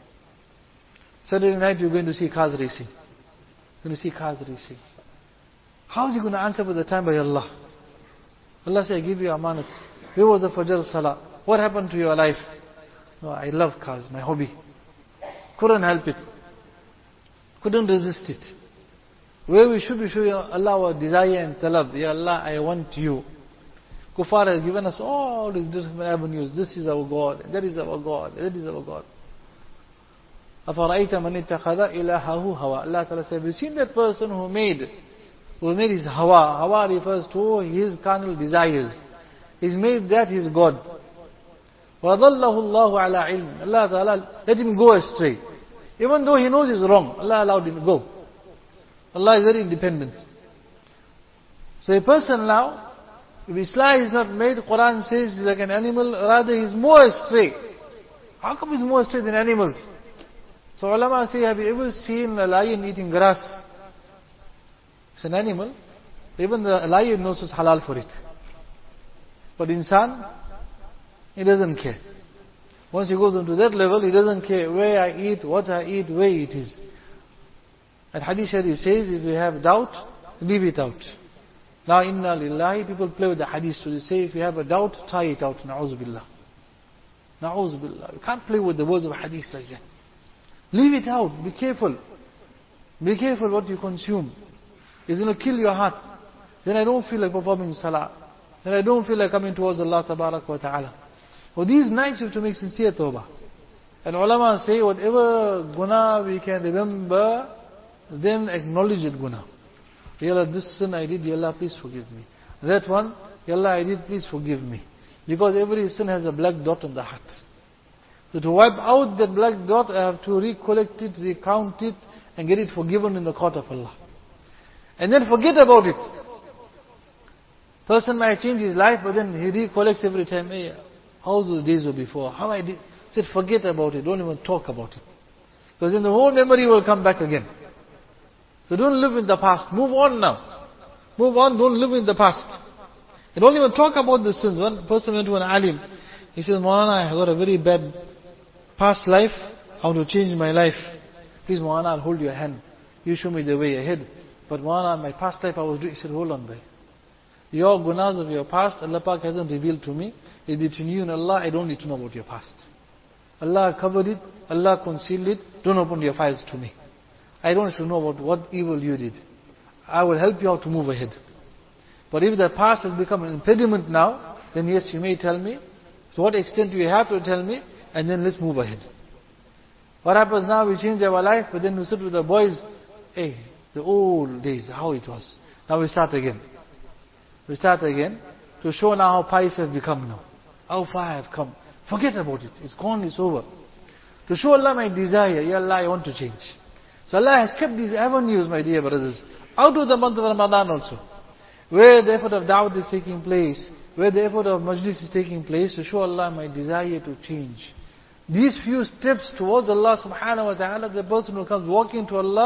Saturday night you're going to see cars racing. You're going to see cars racing. How is he going to answer for the time by Allah? Allah says, I give you amanat. Where was the Fajr Salah? What happened to your life? No, I love cars, my hobby. Couldn't help it. Couldn't resist it. Where we should be showing Allah our desire and talab. Ya Allah, I want you. Kuffar has given us all these different avenues. This is our God, that is our God, that is our God. أَفَرَأَيْتَ مَنِ اتَّخَذَ إِلَهَهُ هَوَى. Allah Ta'ala said, have you seen that person who made, who made his hawa? Hawa refers to his carnal desires. He's made that his God. وَضَلَّهُ اللَّهُ عَلَىٰ عِلْمٍ. Allah Ta'ala let him go astray. Even though he knows it's wrong, Allah allowed him to go. Allah is very independent. So a person now, if Islam is not made, Quran says he's like an animal, rather he's more astray. How come he's more astray than animals? So ulama say, have you ever seen a lion eating grass? It's an animal. Even the lion knows it's halal for it. But insan, he doesn't care. Once he goes into that level, he doesn't care where I eat, what I eat, where it is. And Hadith Sharif says, if you have doubt, leave it out. Now, inna lillahi, people play with the Hadith. So they say, if you have a doubt, try it out. Na'uz billah. Na'uz billah. You can't play with the words of Hadith like that. Leave it out. Be careful. Be careful what you consume. It's going to kill your heart. Then I don't feel like performing salah. Then I don't feel like coming towards Allah tabarak wa ta'ala. For these nights you have to make sincere tawbah. And ulama say, whatever guna we can remember, then acknowledge it guna. Ya Allah, this sin I did, Ya Allah, please forgive me. That one, Ya Allah, I did, please forgive me. Because every sin has a black dot on the heart. So to wipe out that black dot, I have to recollect it, recount it, and get it forgiven in the court of Allah. And then forget about it. Person might change his life, but then he recollects every time, hey, how those days were before, how I did. Said, forget about it, don't even talk about it. Because then the whole memory will come back again. So don't live in the past, move on now. Move on, don't live in the past. And don't even talk about the sins. One person went to an alim, he says, Maulana, I got a very bad past life, I want to change my life. Please Maulana, I'll hold your hand. You show me the way ahead. But Maulana, my past life I was doing, he said, hold on, bhai. Your gunas of your past, Allah Pak hasn't revealed to me. It's between you and Allah, I don't need to know about your past. Allah covered it, Allah concealed it, don't open your files to me. I don't need to know about what evil you did. I will help you out to move ahead. But if the past has become an impediment now, then yes, you may tell me. To what extent do you have to tell me? And then let's move ahead. What happens now, we change our life, but then we sit with the boys, hey, the old days, how it was. Now we start again. We start again to show now how pious have become now. How far I have come. Forget about it. It's gone, it's over. To show Allah my desire, Ya Allah, I want to change. So Allah has kept these avenues, my dear brothers, out of the month of Ramadan also. Where the effort of da'wah is taking place, where the effort of majlis is taking place, to show Allah my desire to change. These few steps towards Allah subhanahu wa ta'ala, the person who comes walking to Allah,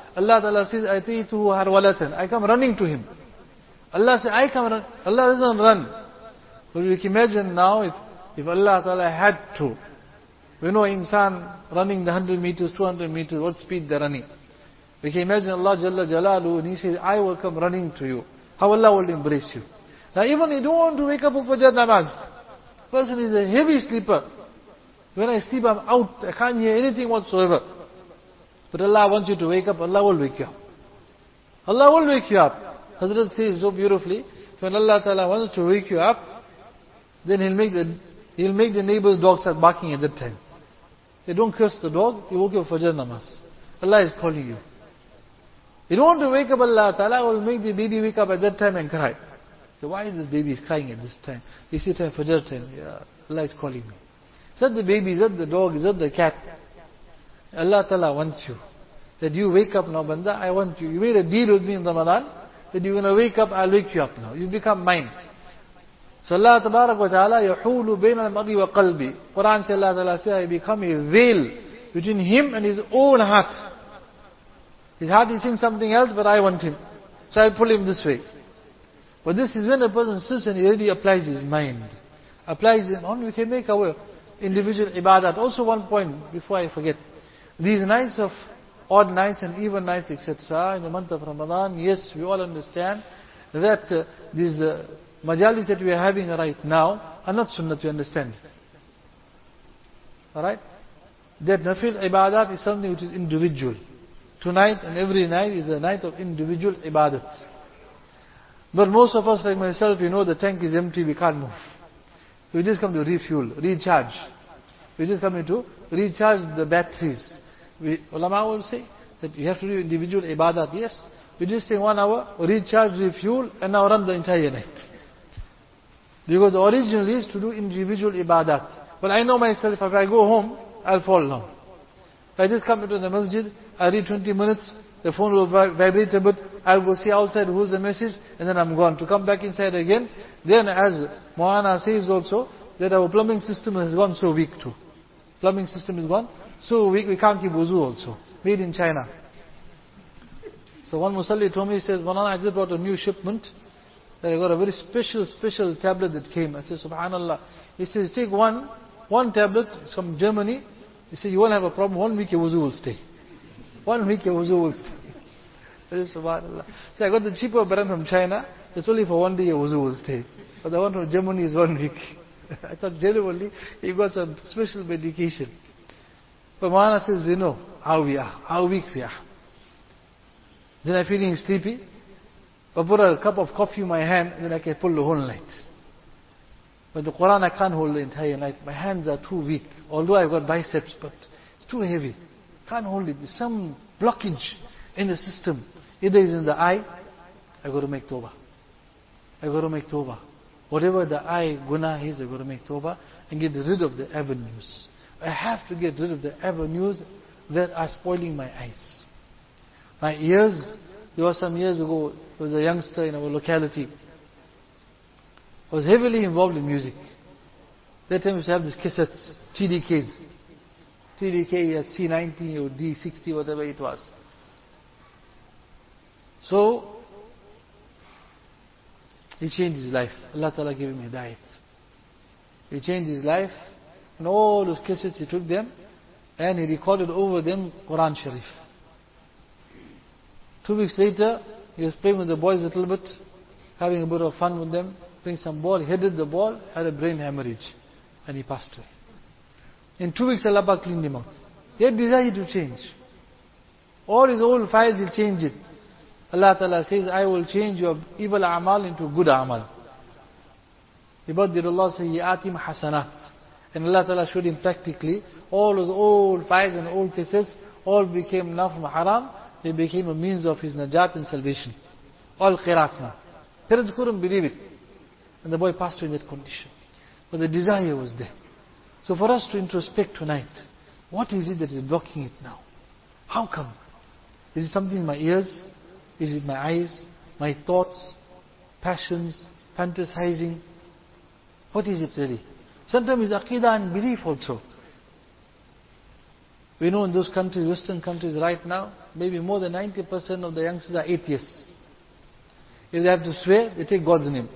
Allah Ta'ala says, Atituhu harwalatan. I come running to him. Allah says, I come run. Allah doesn't run. So you can imagine now if, if Allah Ta'ala had to. We know insan running the one hundred meters, two hundred meters, what speed they're running. We can imagine Allah Jalla Jalalu and He says, I will come running to you. How Allah will embrace you. Now even you don't want to wake up for Fajr namaz. Person is a heavy sleeper. When I sleep, I'm out. I can't hear anything whatsoever. But Allah wants you to wake up. Allah will wake you up. Allah will wake you up. Hazrat says so beautifully, when Allah Ta'ala wants to wake you up, then He'll make the He'll make the neighbor's dog start barking at that time. They don't curse the dog, He woke you up for Fajr namaz. Allah is calling you. You don't want to wake up, Allah Ta'ala will make the baby wake up at that time and cry. So why is this baby crying at this time? This is time, Fajr time. Yeah, Allah is calling me. Is that the baby? Is that the dog? Is that the cat? Allah Ta'ala wants you. That you wake up now, Banda, I want you. You made a deal with me in Ramadan, that you're going to wake up, I'll wake you up now. You become mine. So Allah Tabarak wa Ta'ala, يَحُولُ بَيْنَ الْمَرْءِ وَقَلْبِ. Quran says, Allah Ta'ala says, I become a veil between him and his own heart. His heart is saying something else, but I want him. So I pull him this way. But this is when a person sits and he really applies his mind. Applies him on, we can make our individual ibadat. Also one point, before I forget. These nights of odd nights and even nights, et cetera, in the month of Ramadan, yes, we all understand that uh, these uh, majalis that we are having right now are not sunnah, to understand. Alright? That nafil ibadat is something which is individual. Tonight and every night is a night of individual ibadat. But most of us, like myself, you know the tank is empty, we can't move. We just come to refuel, recharge. We just come to recharge the batteries. We, ulama will say that you have to do individual ibadat. Yes, we just take one hour, recharge, refuel, and now run the entire night. Because the original is to do individual ibadat. But I know myself, if I go home, I'll fall down. If I just come into the masjid, I read twenty minutes, the phone will vibrate a bit, I'll go see outside who's the message, and then I'm gone. To come back inside again, then as Moana says also, that our plumbing system has gone so weak too. Plumbing system is gone so weak, we can't keep wuzu also. Made in China. So one Musalli told me, he says, Moana, I just brought a new shipment, that I got a very special, special tablet that came. I said, Subhanallah. He says, take one, one tablet from Germany. He said, you won't have a problem, one week your wuzu will stay. One week your wuzu will stay. I said, Subhanallah. So I got the cheaper brand from China, it's only for one day your wuzu will stay. But the one from Germany is one week. I thought genuinely, he got some special medication. But Moana says, we know how we are, how weak we are. Then I'm feeling sleepy. I put a cup of coffee in my hand, and then I can pull the whole night. But the Quran, I can't hold the entire night. My hands are too weak. Although I've got biceps, but it's too heavy. Can't hold it. There's some blockage in the system. Either it's in the eye, I've got to make tawbah. I've got to make tawbah. Whatever the eye guna is, I've got to make tawbah and get rid of the avenues. I have to get rid of the avenues that are spoiling my eyes. My ears, there was some years ago, there was a youngster in our locality, was heavily involved in music. That time we used to have these cassettes, T D Ks. T D K, C ninety or D sixty, whatever it was. So, he changed his life. Allah Ta'ala gave him hidayat. He changed his life, and all those cassettes he took them, and he recorded over them Quran Sharif. Two weeks later, he was playing with the boys a little bit, having a bit of fun with them, playing some ball, headed the ball, had a brain hemorrhage, and he passed away. In two weeks, Allah Ta'ala cleaned him out. He had desire to change. All his old files, he'll change it. Allah Ta'ala says, I will change your evil amal into good amal. Ibadilullah sayyi'atim hasanat. And Allah Ta'ala showed him practically, all those old files and old cases, all became now from haram. They became a means of his najat and salvation. All khairat now. Parents couldn't believe it. And the boy passed away in that condition. But the desire was there. So for us to introspect tonight, what is it that is blocking it now? How come? Is it something in my ears? Is it my eyes? My thoughts? Passions? Fantasizing? What is it really? Sometimes it's aqidah and belief also. We know in those countries, Western countries right now, maybe more than ninety percent of the youngsters are atheists. If they have to swear, they take God's name.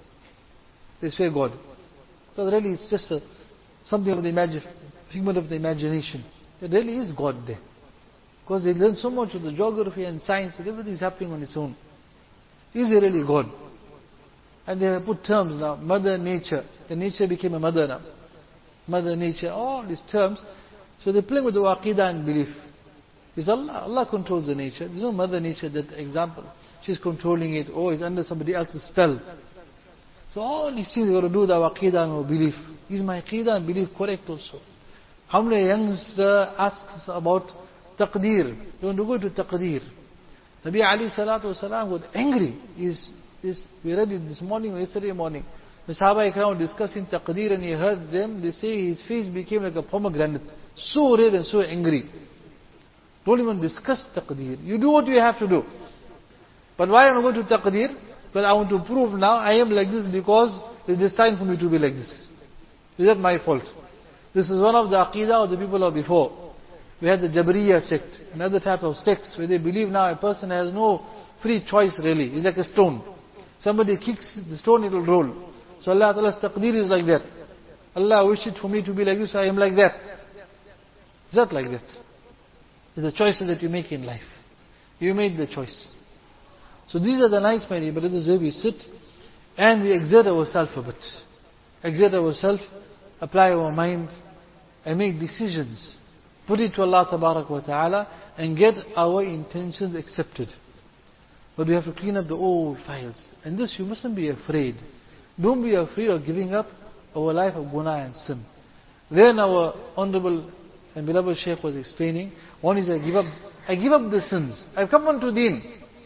They swear God. So really it's just a, something of the imagine, figment of the imagination. There really is God there. Because they learn so much of the geography and science and everything is happening on its own. Is there really God? And they have put terms now, Mother Nature. The nature became a mother now. Mother Nature, all these terms. So they're playing with the aqidah and belief. Is Allah, Allah controls the nature. There's no Mother Nature, that example. She's controlling it, or it's under somebody else's spell. So all these things got to do with our aqidah and our belief. Is my aqidah and belief correct also? How many youngsters ask about taqdeer? They want to go to taqdeer. Nabi Ali Salatu Wasalam got angry. He's, he's, we read it this morning or yesterday morning. The Sahaba Ikram discussing taqdeer and he heard them. They say his face became like a pomegranate. So red and so angry. Don't even discuss taqdeer. You do what you have to do. But why am I going to taqdeer? Because I want to prove now I am like this because it is time for me to be like this. Is that my fault? This is one of the aqidah of the people of before. We had the Jabriya sect, another type of sects where they believe now a person has no free choice really. It's like a stone. Somebody kicks the stone, it will roll. So Allah Ta'ala's taqdeer is like that. Allah wished it for me to be like this, I am like that. Is that like that? It's the choices that you make in life. You made the choice. So these are the nights, my dear brothers, where we sit and we exert ourselves a bit. Exert ourselves, apply our mind and make decisions. Put it to Allah Tabarak wa Ta'ala and get our intentions accepted. But we have to clean up the old files. And this you mustn't be afraid. Don't be afraid of giving up our life of guna and sin. Then our honorable and beloved Shaykh was explaining, one is I give up, I give up the sins. I've come on to deen.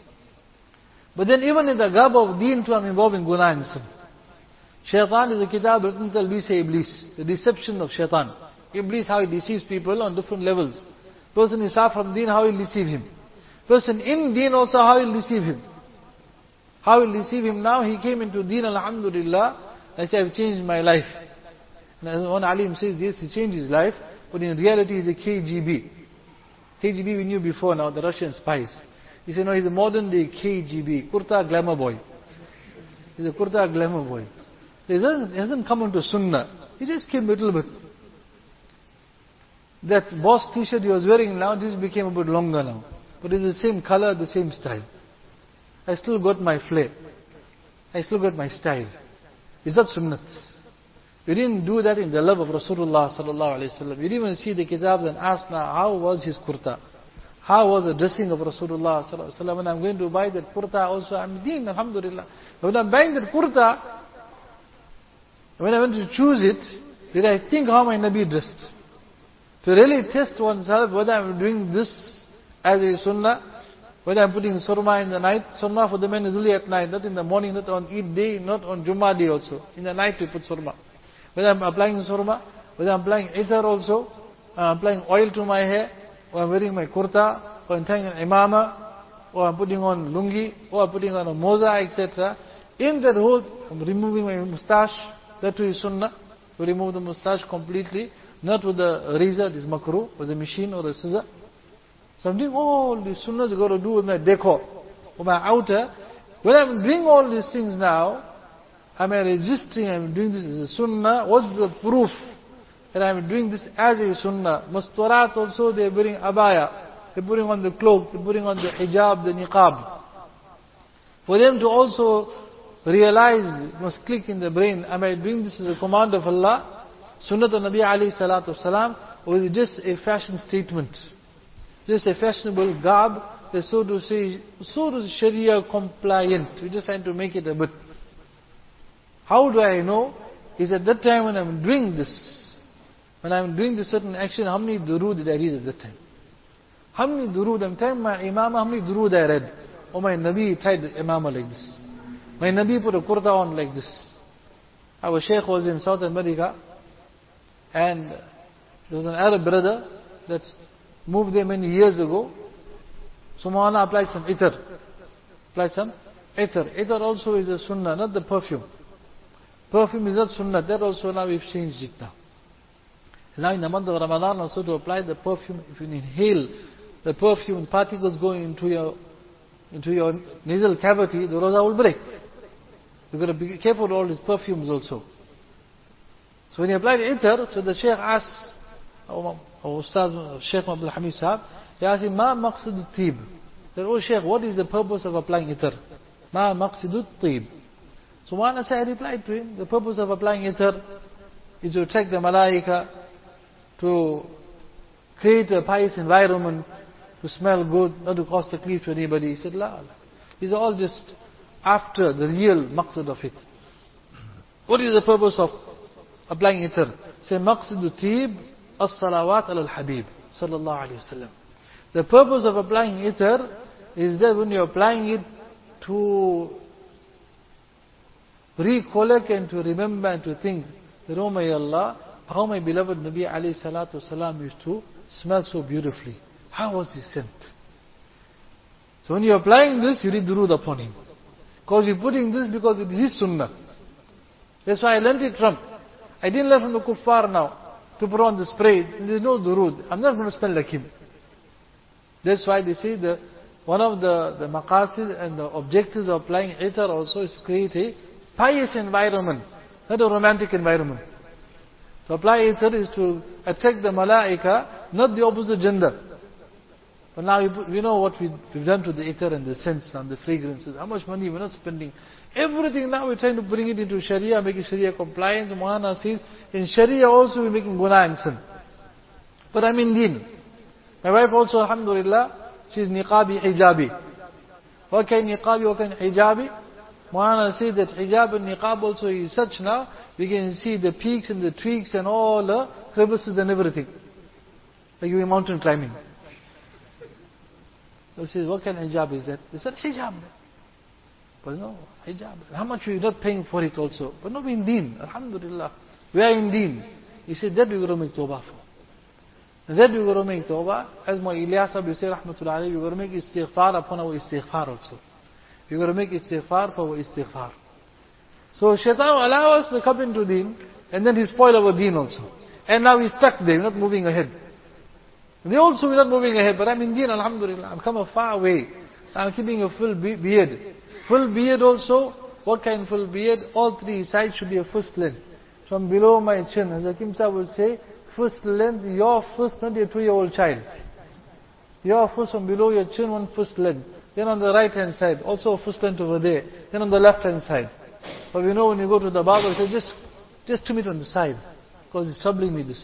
But then even in the garb of deen too, I'm involved in guna and sin. Shaitan is a kitab written to Talbis Iblis, the deception of Shaitan. Iblis, how he deceives people on different levels. Person is far from deen, how he will deceive him. Person in deen also, how he will deceive him. How he will deceive him now? He came into deen, alhamdulillah. I say, I've changed my life. And as one alim says, yes, he changed his life, but in reality he's a K G B. K G B we knew before now, the Russian spies. He said, no, he's a modern day K G B, Kurta glamour boy. He's a Kurta glamour boy. He hasn't, he hasn't come into Sunnah. He just came a little bit. That boss t-shirt he was wearing now, this became a bit longer now. But it's the same color, the same style. I still got my flair. I still got my style. Is that Sunnah? We didn't do that in the love of Rasulullah sallallahu alaihi wasallam. We didn't even see the kitabs and ask now, how was his kurta? How was the dressing of Rasulullah sallallahu alaihi wasallam? When I'm going to buy that kurta also, I'm deen, alhamdulillah. But when I'm buying that kurta, when I went to choose it, did I think how my Nabi dressed? To really test oneself whether I'm doing this as a sunnah, whether I'm putting surma in the night. Surma for the men is only at night, not in the morning, not on Eid day, not on Jummah day also. In the night we put surma. Whether I'm applying surma, whether I'm applying itar also, I'm applying oil to my hair, or I'm wearing my kurta, or I'm tying an imama, or I'm putting on lungi, or I'm putting on a moza, et cetera. In that whole, I'm removing my moustache, that too is sunnah, to remove the moustache completely. Not with the razor, this makruh, with the machine or the scissor. So I'm doing all these sunnahs got to do with my decor, or my outer. When I'm doing all these things now, am I registering, I'm doing this as a sunnah? What's the proof that I'm doing this as a sunnah? Mustarat also, they're wearing abaya. They're putting on the cloak, they're putting on the hijab, the niqab. For them to also realize, must click in the brain, am I doing this as a command of Allah? Sunnah of Nabi alayhi salatu wasalam, or is it just a fashion statement? Just a fashionable garb, that's so to say, so to Sharia compliant. We're just trying to make it a bit. How do I know? Is at that time when I'm doing this, when I'm doing this certain action, how many durood did I read at that time? How many durood? I'm telling my imam how many durood I read. Or my Nabi tied the imam like this. My Nabi put a kurta on like this. Our Shaykh was in South America, and there was an Arab brother that moved there many years ago. So Mawlana applied some itar. Applied some itar. Itar also is a sunnah, not the perfume. Perfume is not sunnah. That also now we've changed it now. Now in the month of Ramadan also to apply the perfume, if you inhale the perfume, particles going into your into your nasal cavity, the roza will break. You've got to be careful with all these perfumes also. So when you apply the itar, so the Shaykh asked, our Ustaz, Shaykh Abdul Hamid Sahab, he asked him, Ma maqsid al-tib? He said, oh Shaykh, what is the purpose of applying itar? Ma maqsid al-tib? So one I replied to him, the purpose of applying itar is to attract the malaika, to create a pious environment, to smell good, not to cause taklif to anybody. He said, La. These are all just after the real maqsad of it. What is the purpose of applying itar? Say, maqsadu tib as-salawat al-habib sallallahu alayhi wa sallam. The purpose of applying itar is that when you're applying it to recollect and to remember and to think that, oh my Allah, how my beloved Nabi alayhi salatu wasalam used to smell so beautifully. How was he sent? So when you're applying this, you read durood upon him. Because you're putting this because it is his sunnah. That's why I learned it from. I didn't learn from the kuffar now to put on the spray. There's no durood. I'm not going to smell like him. That's why they say the one of the, the maqasid and the objectives of applying itar also is to create a pious environment, not a romantic environment. To apply itar is to attract the malaika, not the opposite gender. But now we know what we, we've done to the itar and the scents and the fragrances. How much money we're not spending. Everything now we're trying to bring it into Sharia, making Sharia compliant. Muhana says, in Sharia also we're making guna and sin. But I'm in deen. My wife also, alhamdulillah, she's niqabi hijabi. What kind niqabi, what kind hijabi? Muhana says that hijab and niqab also is such now, we can see the peaks and the tweaks and all the crevices and everything. Like you're mountain climbing. So she says, what kind of hijab is that? They said, hijab. But no, hijab. How much are you not paying for it also? But no, we're in deen. Alhamdulillah. We are in deen. He said, that we're going to make tawbah for. That we're going to make tawbah. As my Ilyas Abu say, rahmatullah alayhi, we're going to make istighfar upon our istighfar also. We're going to make istighfar for our istighfar. So shaitan will allow us to come into deen, and then he spoil our deen also. And now he's stuck there, we're not moving ahead. They also we're not moving ahead, but I'm in deen, alhamdulillah. I'm come a far way. I'm keeping a full beard. Full beard also, what kind of full beard? All three sides should be a first length. From below my chin, as Hakim Sahib will say, first length, your first, not your two-year-old child. Your first from below your chin, one first length. Then on the right hand side, also a first length over there. Then on the left hand side. But we know when you go to the barber, he says, just, just trim it on the side. Because it's troubling me this.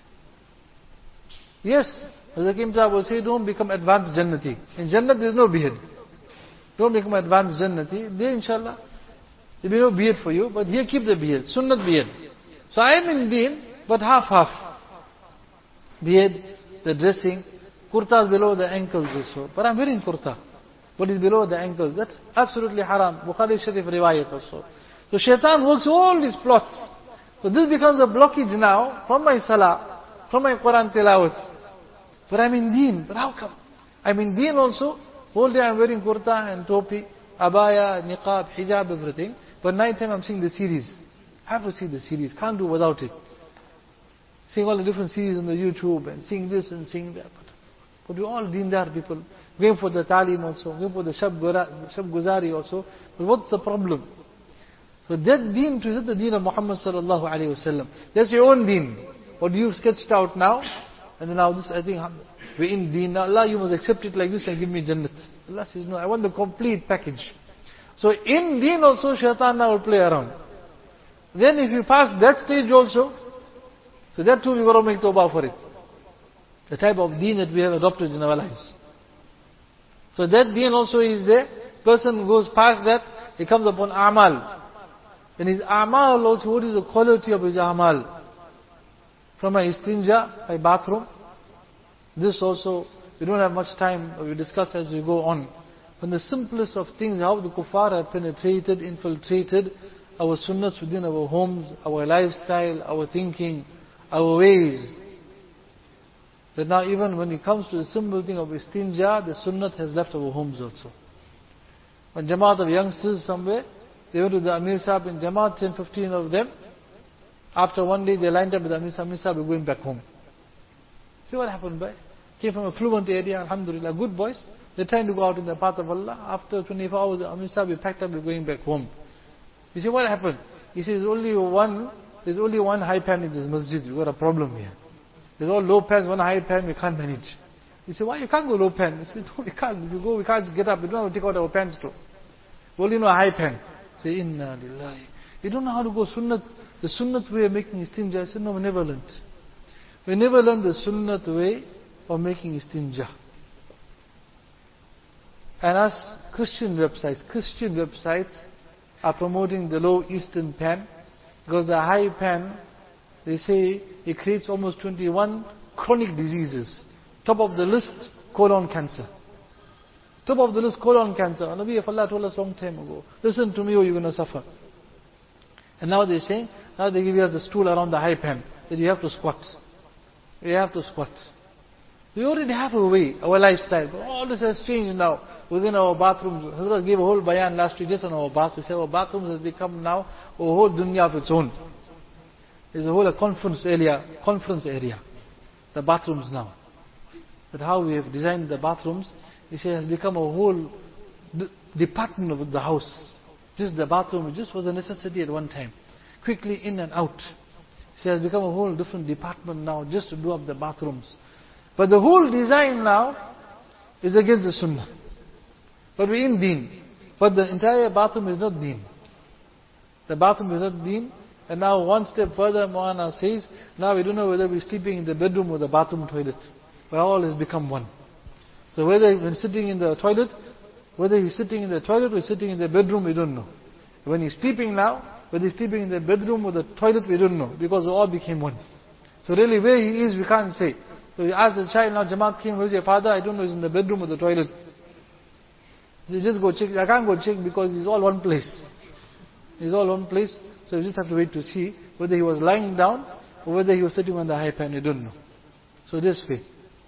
Yes, as Hakim Sahib will say, don't become advanced Jannati. In Jannat there is no beard. Don't become advanced Jannati. There inshallah, there will be no beard for you, but here keep the beard. Sunnat beard. So I am in deen, but half-half. Beard, the dressing, kurtas below the ankles also. But I'm wearing kurta. What is below the ankles? That's absolutely haram. Bukhari Sharif riwayat also. So shaitan works all these plots. So this becomes a blockage now from my salah, from my Quran tilawat. But I'm in deen. But how come? I'm in deen also. Whole day I'm wearing kurta and topi, abaya, niqab, hijab, everything. But night time I'm seeing the series. I have to see the series. Can't do without it. Seeing all the different series on the YouTube and seeing this and seeing that. But, but we're all deendar people. Going for the talim also. Going for the shab guzari also. But what's the problem? So that deen is the deen of Muhammad sallallahu alayhi wa sallam. That's your own deen. What you've sketched out now. And then now this, I think, we're in deen. Allah, you must accept it like this and give me Jannat. Allah says, no, I want the complete package. So in deen also, shaitan now will play around. Then if you pass that stage also, so that too we've got to make tawbah for it. The type of deen that we have adopted in our lives. So that deen also is there. Person goes past that, he comes upon amal. Then his amal also, what is the quality of his amal? From my istinja, my bathroom. This also, we don't have much time, we discuss as we go on. From the simplest of things, how the kuffar have penetrated, infiltrated our sunnahs within our homes, our lifestyle, our thinking, our ways. That now even when it comes to the simple thing of istinja, the sunnah has left our homes also. When Jamaat of youngsters somewhere, they went to the Amir Sahib in Jamaat, ten, fifteen of them. After one day, they lined up with Amir Sahib, Amir Sahib, we're going back home. See what happened, boy? Came from a fluent area, alhamdulillah, good boys. They're trying to go out in the path of Allah. After twenty-four hours, Amir Sahib, we packed up, we're going back home. You see what happened? He says, only one, there's only one high pan in this masjid. We've got a problem here. There's all low pans, one high pan, we can't manage. You say, why you can't go low pan? He says, no, we can't. If you go, we can't get up. We don't have to take out our pants too. We only know a high pan. Say, inna lillahi. You don't know how to go sunnat, the sunnat way of making istinja. I said, no, we never learned. We never learned the sunnat way of making istinja. And us Christian websites, Christian websites are promoting the low eastern pan, because the high pan, they say it creates almost twenty-one chronic diseases. Top of the list, colon cancer. Top of the list, colon cancer. Nabi of Allah told us a long time ago, listen to me or you're going to suffer. And now they say, now they give you the stool around the high pan, that you have to squat. You have to squat. We already have a way, our lifestyle. But all this has changed now within our bathrooms. Hazrat gave a whole bayan last week just on our bath. We said our bathrooms has become now a whole dunya of its own. There's a whole a conference area, conference area. The bathrooms now. But how we have designed the bathrooms, it has become a whole d- department of the house. Just the bathroom, just was a necessity at one time. Quickly in and out. It has become a whole different department now, just to do up the bathrooms. But the whole design now is against the sunnah. But we're in deen. But the entire bathroom is not deen. The bathroom is not deen. And now one step further, Moana says, now we don't know whether we're sleeping in the bedroom or the bathroom toilet. But all has become one. So whether when sitting in the toilet, whether he's sitting in the toilet or sitting in the bedroom, we don't know. When he's sleeping now, whether he's sleeping in the bedroom or the toilet, we don't know. Because it all became one. So really where he is, we can't say. So we ask the child, now Jamaat came, where's your father? I don't know, he's in the bedroom or the toilet. You just go check. I can't go check because he's all one place. He's all one place. So you just have to wait to see whether he was lying down or whether he was sitting on the high pan. You don't know. So this way.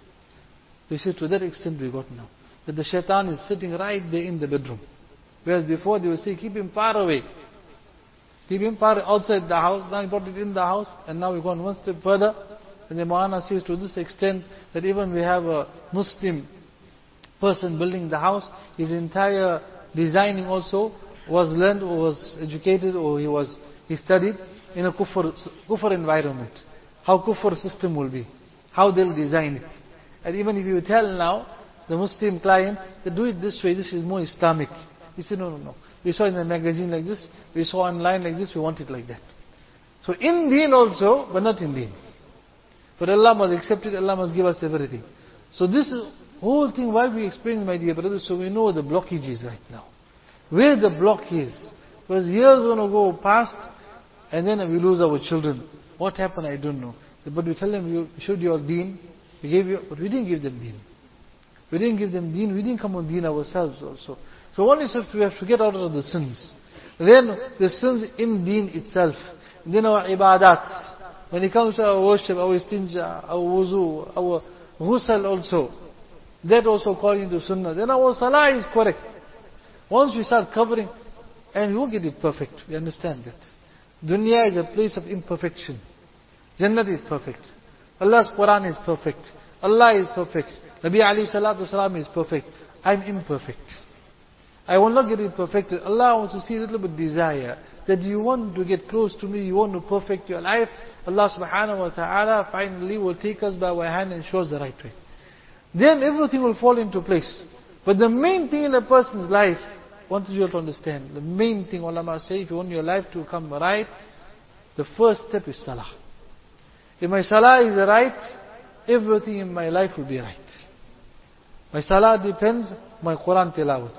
You see, to that extent we got now. That the shaitan is sitting right there in the bedroom. Whereas before they would say, keep him far away. Keep him far outside the house. Now he brought it in the house. And now we've gone one step further. And the Mohana says to this extent that even we have a Muslim person building the house, his entire designing also was learned or was educated or he was he studied in a kufr, kufr environment. How kufr system will be. How they'll design it. And even if you tell now, the Muslim client, that do it this way, this is more Islamic. He said, no, no, no. We saw in the magazine like this, we saw online like this, we want it like that. So in deen also, but not in deen. But Allah must accept it, Allah must give us everything. So this whole thing, why we explain, my dear brothers, so we know where the blockage is right now. Where the block is. Because years going to go past, and then we lose our children. What happened, I don't know. But we tell them, you showed your deen, we gave you, but we didn't give them deen. We didn't give them deen, we didn't come on deen ourselves also. So one is we have to get out of the sins. Then the sins in deen itself. Then our ibadat. When it comes to our worship, our istinja, our wuzu, our ghusl also. That also according to sunnah. Then our salah is correct. Once we start covering, and we won't get it perfect. We understand that. Dunya is a place of imperfection. Jannat is perfect. Allah's Quran is perfect. Allah is perfect. Nabi alayhi salatu wasalam is perfect. I'm imperfect. I will not get it perfected. Allah wants to see a little bit desire. That you want to get close to me, you want to perfect your life. Allah subhanahu wa ta'ala finally will take us by our hand and show us the right way. Then everything will fall into place. But the main thing in a person's life, I want you to understand, the main thing ulama say, if you want your life to come right, the first step is salah. If my salah is right, everything in my life will be right. My salah depends on my Quran tilawat.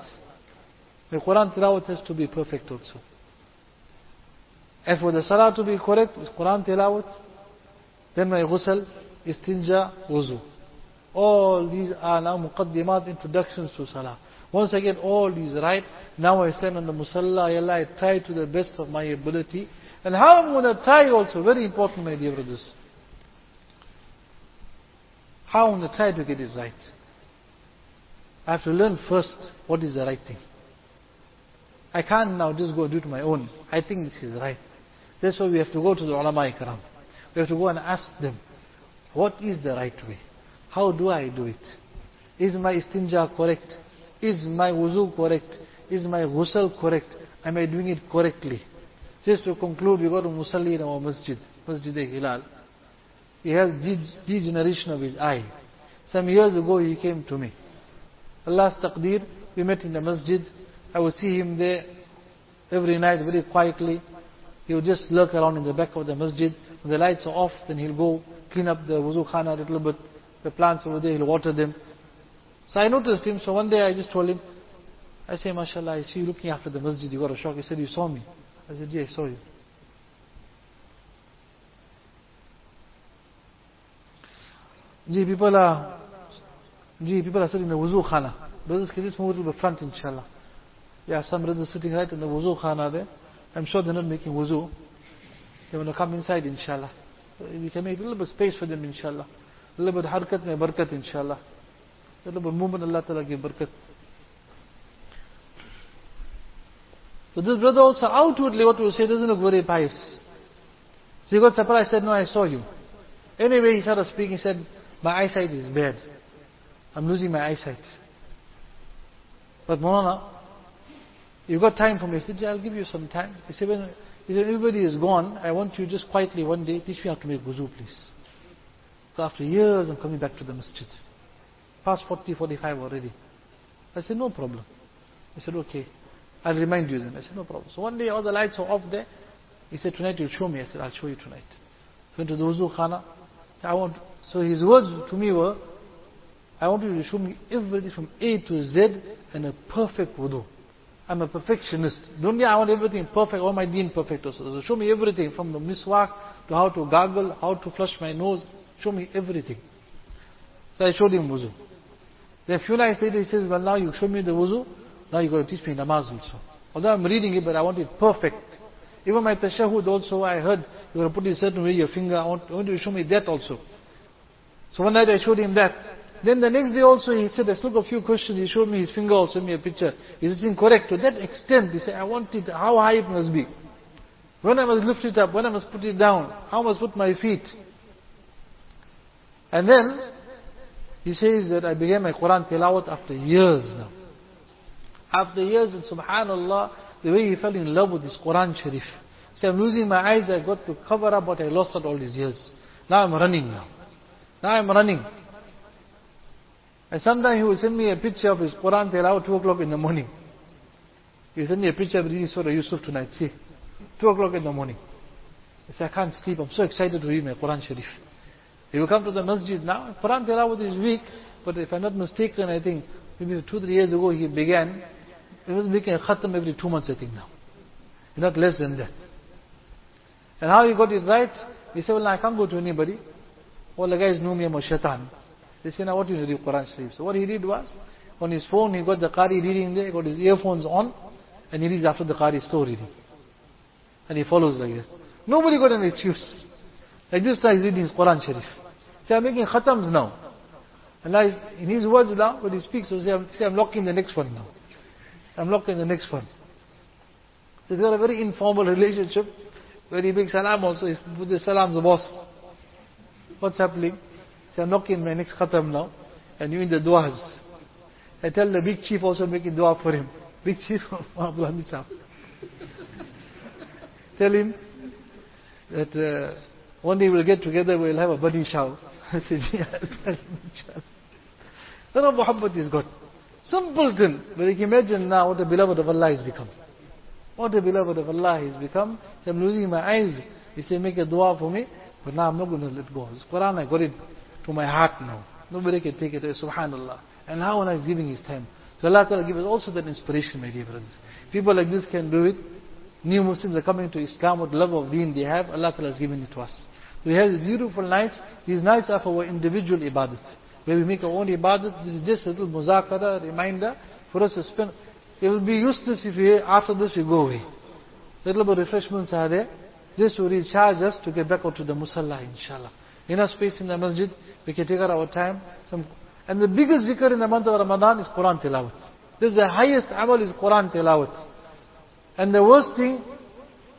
My Quran tilawat has to be perfect also. And for the salah to be correct, with Quran tilawat, then my ghusl, istinja, wuzu. All these are now muqaddimat, introductions to salah. Once I get all these right, now I stand on the musalla, Allah, I try to the best of my ability. And how I'm going to try also, very important, my dear brothers. How I'm going to try to get it right. I have to learn first what is the right thing. I can't now just go do it my own. I think this is right. That's why we have to go to the ulama ikram. We have to go and ask them, what is the right way? How do I do it? Is my istinja correct? Is my wuzu correct? Is my ghusl correct? Am I doing it correctly? Just to conclude, we got a musalli in our masjid, Masjid Hilal. He has degeneration of his eye. Some years ago he came to me. Allah's taqdeer, we met in the masjid. I would see him there every night very quietly. He would just lurk around in the back of the masjid. When the lights are off, then he'll go clean up the wuzu khana a little bit. The plants over there, he'll water them. So I noticed him. So one day I just told him, I say, mashallah, I see you looking after the masjid. You got a shock. He said, you saw me. I said, yeah, I saw you. Gee, people are, gee, people are sitting in the wuzu khana. Brothers, can you just move to the front, inshallah? Yeah, some brothers sitting right in the wuzu khana there. I'm sure they're not making wuzu. They want to come inside, inshallah. We can make a little bit of space for them, inshallah. A little bit harkat mein barakat, inshallah. A little bit movement, Allah Ta'ala give barakat. So this brother also outwardly, what we say, doesn't look very pious. So he got surprised, said, no, I saw you. Anyway, he started speaking, he said, my eyesight is bad. I'm losing my eyesight. But Maulana, you got time for me? I said, yeah, I'll give you some time. He said, when he said, everybody is gone, I want you just quietly one day, teach me how to make wuzu, please. So after years, I'm coming back to the masjid. Past forty, forty-five already. I said, no problem. He said, okay. I'll remind you then. I said, no problem. So one day, all the lights are off there. He said, tonight you'll show me. I said, I'll show you tonight. Went to the wuzu khana. I want, so his words to me were, I want you to show me everything from A to Z and a perfect wudu. I'm a perfectionist. Don't I want everything perfect, all my deen perfect also. So show me everything from the miswak to how to gargle, how to flush my nose. Show me everything. So I showed him wuzu. Then a few nights later he says, well now you show me the wuzu, now you got to teach me namaz also. Although I'm reading it, but I want it perfect. Even my tashahud also, I heard you got to put it a certain way, your finger, I want, I want you to show me that also. So one night I showed him that. Then the next day also he said, I still got a few questions, he showed me his finger also, me a picture. Is it incorrect? To that extent, he said, I want it, how high it must be. When I must lift it up, when I must put it down, how I must put my feet. And then, he says that I began my Quran tilawat after years now. After years, and subhanallah, the way he fell in love with this Quran Sharif. See, I'm losing my eyes, I got to cover up what I lost at all these years. Now I'm running now. Now I'm running. And sometimes he will send me a picture of his Quran tilawat two o'clock in the morning. He sent me a picture of reading Surah Yusuf tonight. See, two o'clock in the morning. I say, I can't sleep, I'm so excited to read my Quran Sharif. He will come to the masjid now. Quran tilawat is weak, but if I'm not mistaken, I think maybe two, three years ago he began. He was making a khatam every two months, I think now. Not less than that. And how he got it right? He said, well, I can't go to anybody. All the guys know me, I'm a shaitan. They say, now what do you read Quran Sharif? So what he did was, on his phone, he got the Qari reading there, he got his earphones on, and he reads after the Qari still reading. And he follows like this. Nobody got an excuse. Like this guy is reading his Quran Sharif. See, I'm making khatams now. And now, in his words now, when he speaks, so say, I'm, say, I'm locking the next one now. I'm locking the next one. So he's got a very informal relationship, where he makes salam also, he's with the salam the boss. What's happening? So I'm knocking my next khatam now, and you in the du'as. I tell the big chief also making dua for him. Big chief of Abdul Hamid Sahib. Tell him that uh, one day we'll get together, we'll have a buddy shower. I said, yeah, I'll tell him inshallah. Then no, Muhammad is God. Simpleton. But you can imagine now what a beloved of Allah has become. What a beloved of Allah has become. So I'm losing my eyes. He said, make a dua for me. But now I'm not going to let go. This Quran, I got it to my heart now. Nobody can take it away. Subhanallah. And how Allah is giving His time. So Allah Ta'ala give us also that inspiration, my dear brothers. People like this can do it. New Muslims are coming to Islam with love of deen they have. Allah Ta'ala has given it to us. We have these beautiful nights. These nights are for our individual ibadat. Where we make our own ibadat. This is just a little muzakara, reminder for us to spend. It will be useless if we, after this we go away. Little bit of refreshments are there. This will recharge us to get back out to the musalla, inshallah. Enough space in the masjid. We can take out our time. Some, and the biggest zikr in the month of Ramadan is Quran tilawat. This is the highest amal is Quran tilawat. And the worst thing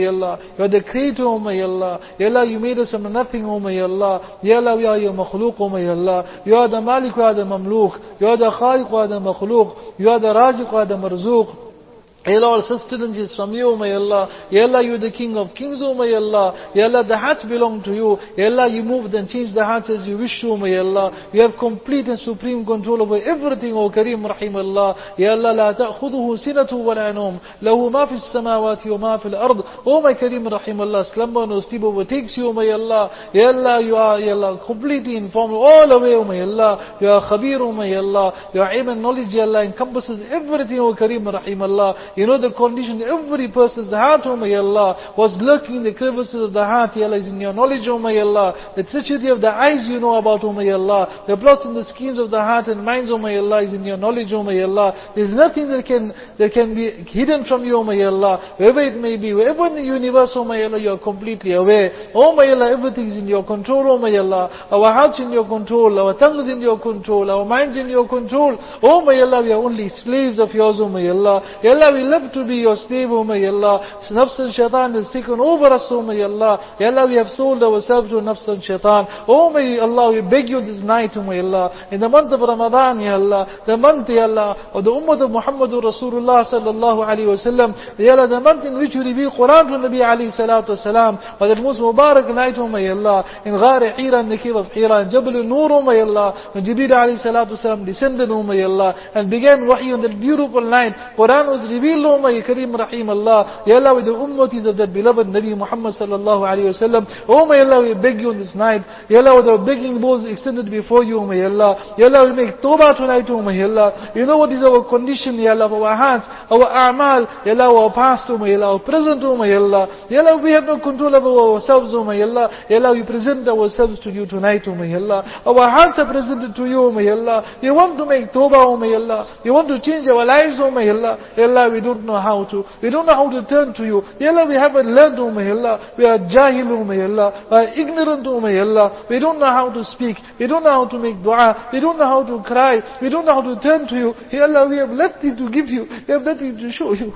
my Allah. You are the creator, O my Allah. Ya Allah, you made us from nothing, O my Allah. Ya Allah, we are your makhluk, O my Allah. You are the Malik, you are the Mamluk. You are the Khaliq, you are the Makhluk. You are the Rajiq, you are the Marzuq. Ya Allah, all sustenance is from you, O my Allah. Ya Allah, you are the King of Kings, O my Allah. Ya Allah, the hearts belong to you. Ya Allah, you moved and changed the hearts as you wish to, O my Allah. You have complete and supreme control over everything, O Kareem Rahim Allah. Ya Allah, لا تأخذه سنة ولا نوم. له ما في السماوات وما في الأرض. O my Kareem Rahim Allah, slumber no sleep overtakes you, O my Allah. Ya Allah, you are, Ya Allah, completely informed all the way, O my Allah. You are Khabir, O my Allah. Your ilm and knowledge, Ya Allah, encompasses everything, O Kareem Rahim Allah. You know the condition, every person's heart, O my Allah, was lurking in the crevices of the heart, Ya Allah, is in your knowledge, O my Allah. The treachery of the eyes you know about, O my Allah. The plots and the schemes of the heart and minds, O my Allah, is in your knowledge, O my Allah. There is nothing that can that can be hidden from you, O my Allah. Wherever it may be, wherever in the universe, O my Allah, you are completely aware. O my Allah, everything is in your control, O my Allah. Our hearts in your control, our tongues in your control, our minds in your control. O my Allah, we are only slaves of yours, O my Allah. Ya Allah, we love to be your slave, O my Allah. Nafs and shaitan has taken over us, O my Allah. Ya Allah, we have sold ourselves to nafs and shaitan. O my Allah, we beg you this night, O my Allah, in the month of Ramadan, Ya Allah, the month, Ya Allah, of the ummah of Muhammadur Rasulullah sallallahu alayhi wa sallam, Ya Allah, the month in which you reveal Quran to Nabi alayhi salatu wasalam, but the most Mubarak night, O my Allah, in Ghar Hira, in the cave of Hira, in Jabal Nur, O my Allah, when Jibreel alayhi salatu wasalam descended, O my Allah, and began wahy on that beautiful night. Quran was revealed, O my Kareem Rahim Allah. Ya Allah, with the ummatis of that beloved Nabi Muhammad sallallahu alayhi wa sallam. Oh my Allah, we beg you on this night. Ya Allah, with our begging bowls extended before you, O my Allah. Ya Allah, we make tawbah tonight, O my Allah. You know what is our condition, Ya Allah, of our hearts, our a'mal, Ya Allah, our past, O my Allah, our present, O my Allah. Ya Allah, we have no control over ourselves, O my Allah. Ya Allah, we present ourselves to you tonight, O my Allah. Our hearts are presented to you, O my Allah. We want to make tawbah, O my Allah. We want to change our lives, O my Allah. Ya Allah, we don't know how to. We don't know how to turn to you. Ya Allah, we haven't learned, O my Allah. We are jahil, O my Allah. We are ignorant, O my Allah. We don't know how to speak. We don't know how to make dua. We don't know how to cry. We don't know how to turn to you. Ya Allah, we have nothing to give you. We have nothing to show you.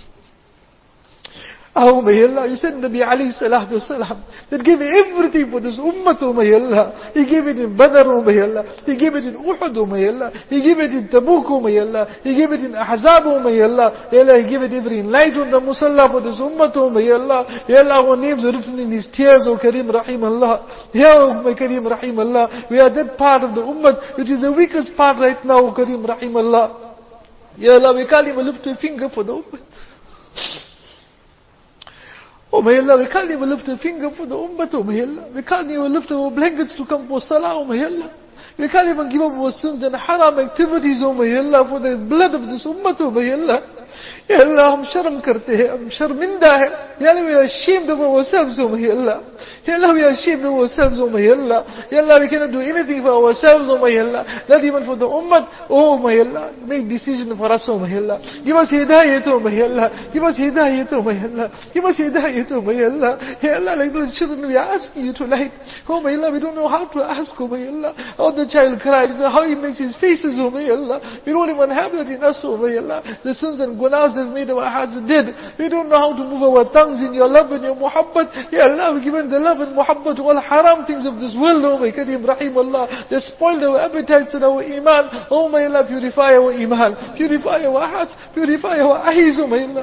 Oh my Allah, you said Nabi alayhi salatu wasalam that gave everything for this ummah, oh my Allah. He gave it in Badr, oh my Allah. He gave it in Uhud, oh my Allah. He gave it in Tabuk, oh my Allah. He gave it in Ahzab, oh my Allah. Ya Allah, He gave it every night on the Musalla for this ummah, oh my Allah. Ya Allah, our names are written in His tears, oh Kareem Rahim Allah. Ya oh my Kareem Rahim Allah. We are that part of the ummah which is the weakest part right now, oh Kareem Rahim Allah. Ya Allah, we can't even lift a finger for the ummah. Oh my Allah, we can't even lift a finger for the ummah, oh my Allah. We can't even lift our blankets to come for salah, oh my Allah. We can't even give up our sins and haram activities, oh my Allah, for the blood of this ummah, oh my Allah. Ya Allah, hum sharm karte hai, hum sharminda hai. Ya Allah, we are ashamed of ourselves, oh my Allah. Ya Allah, we are ashamed of ourselves, oh my Allah. Ya Allah, we cannot do anything for ourselves, oh my Allah. Not even for the ummah, oh my Allah. Make decision for us, oh my Allah. Give us hidayat, oh my Allah. Give us hidayat, oh my Allah. Give us hidayat, oh my Allah. Ya Allah, like those children we are asking you tonight. Oh my Allah, we don't know how to ask, oh my Allah. How the child cries, how he makes his faces, oh my Allah. We don't even have that in us, oh my Allah. The sins and gunas have made our hearts dead. We don't know how to move our tongues in your love and your muhabbat. Ya Allah, we've given the love and muhabbat to all haram things of this world, oh my Kareem Rahim Allah. They spoiled our appetites and our iman. Oh my Allah, purify our iman. Purify our hearts. Purify our eyes, oh my Allah.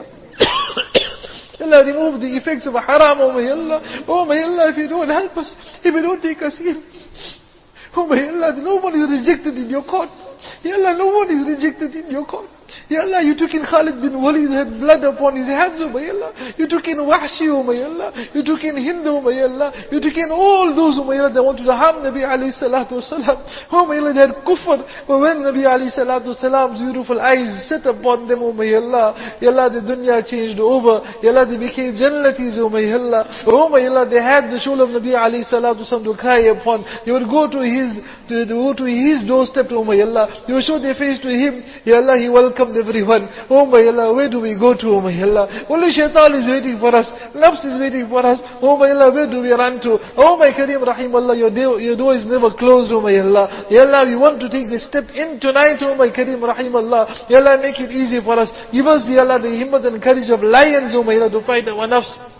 Allah, remove the effects of haram, oh my Allah. Oh my Allah, if you don't help us, if you don't take us in, oh my Allah, no one is rejected in your court. Ya Allah, no one is rejected in your court. Ya Allah, you took in Khalid bin Walid, had blood upon his hands, oh my Allah. You took in Wahshi, oh my Allah. You took in Hind, oh my Allah. You took in all those, oh my Allah, that wanted to harm Nabi alayhi salatu wasalam. Oh my Allah, they had kufr. But when Nabi alayhi salatu wasalam's beautiful eyes set upon them, oh my Allah, Ya Allah, the dunya changed over. Ya Allah, they became jannatis, oh my Allah. Oh my Allah, they had the soul of Nabi alayhi salatu wasalam to cry upon. They would go to his, to, to go to his doorstep, oh my Allah. They would show their face to him. Ya Allah, he welcomed everyone. Oh my Allah, where do we go to, oh my Allah? Only shaitan is waiting for us. Nafs is waiting for us. Oh my Allah, where do we run to? Oh my Kareem Rahim Allah, your door, your door is never closed, oh my Allah. Ya Allah, we want to take this step in tonight, oh my Kareem Rahim Allah. Ya Allah, make it easy for us. Give us, Ya Allah, the himmat and courage of lions, oh my Allah, to fight our nafs.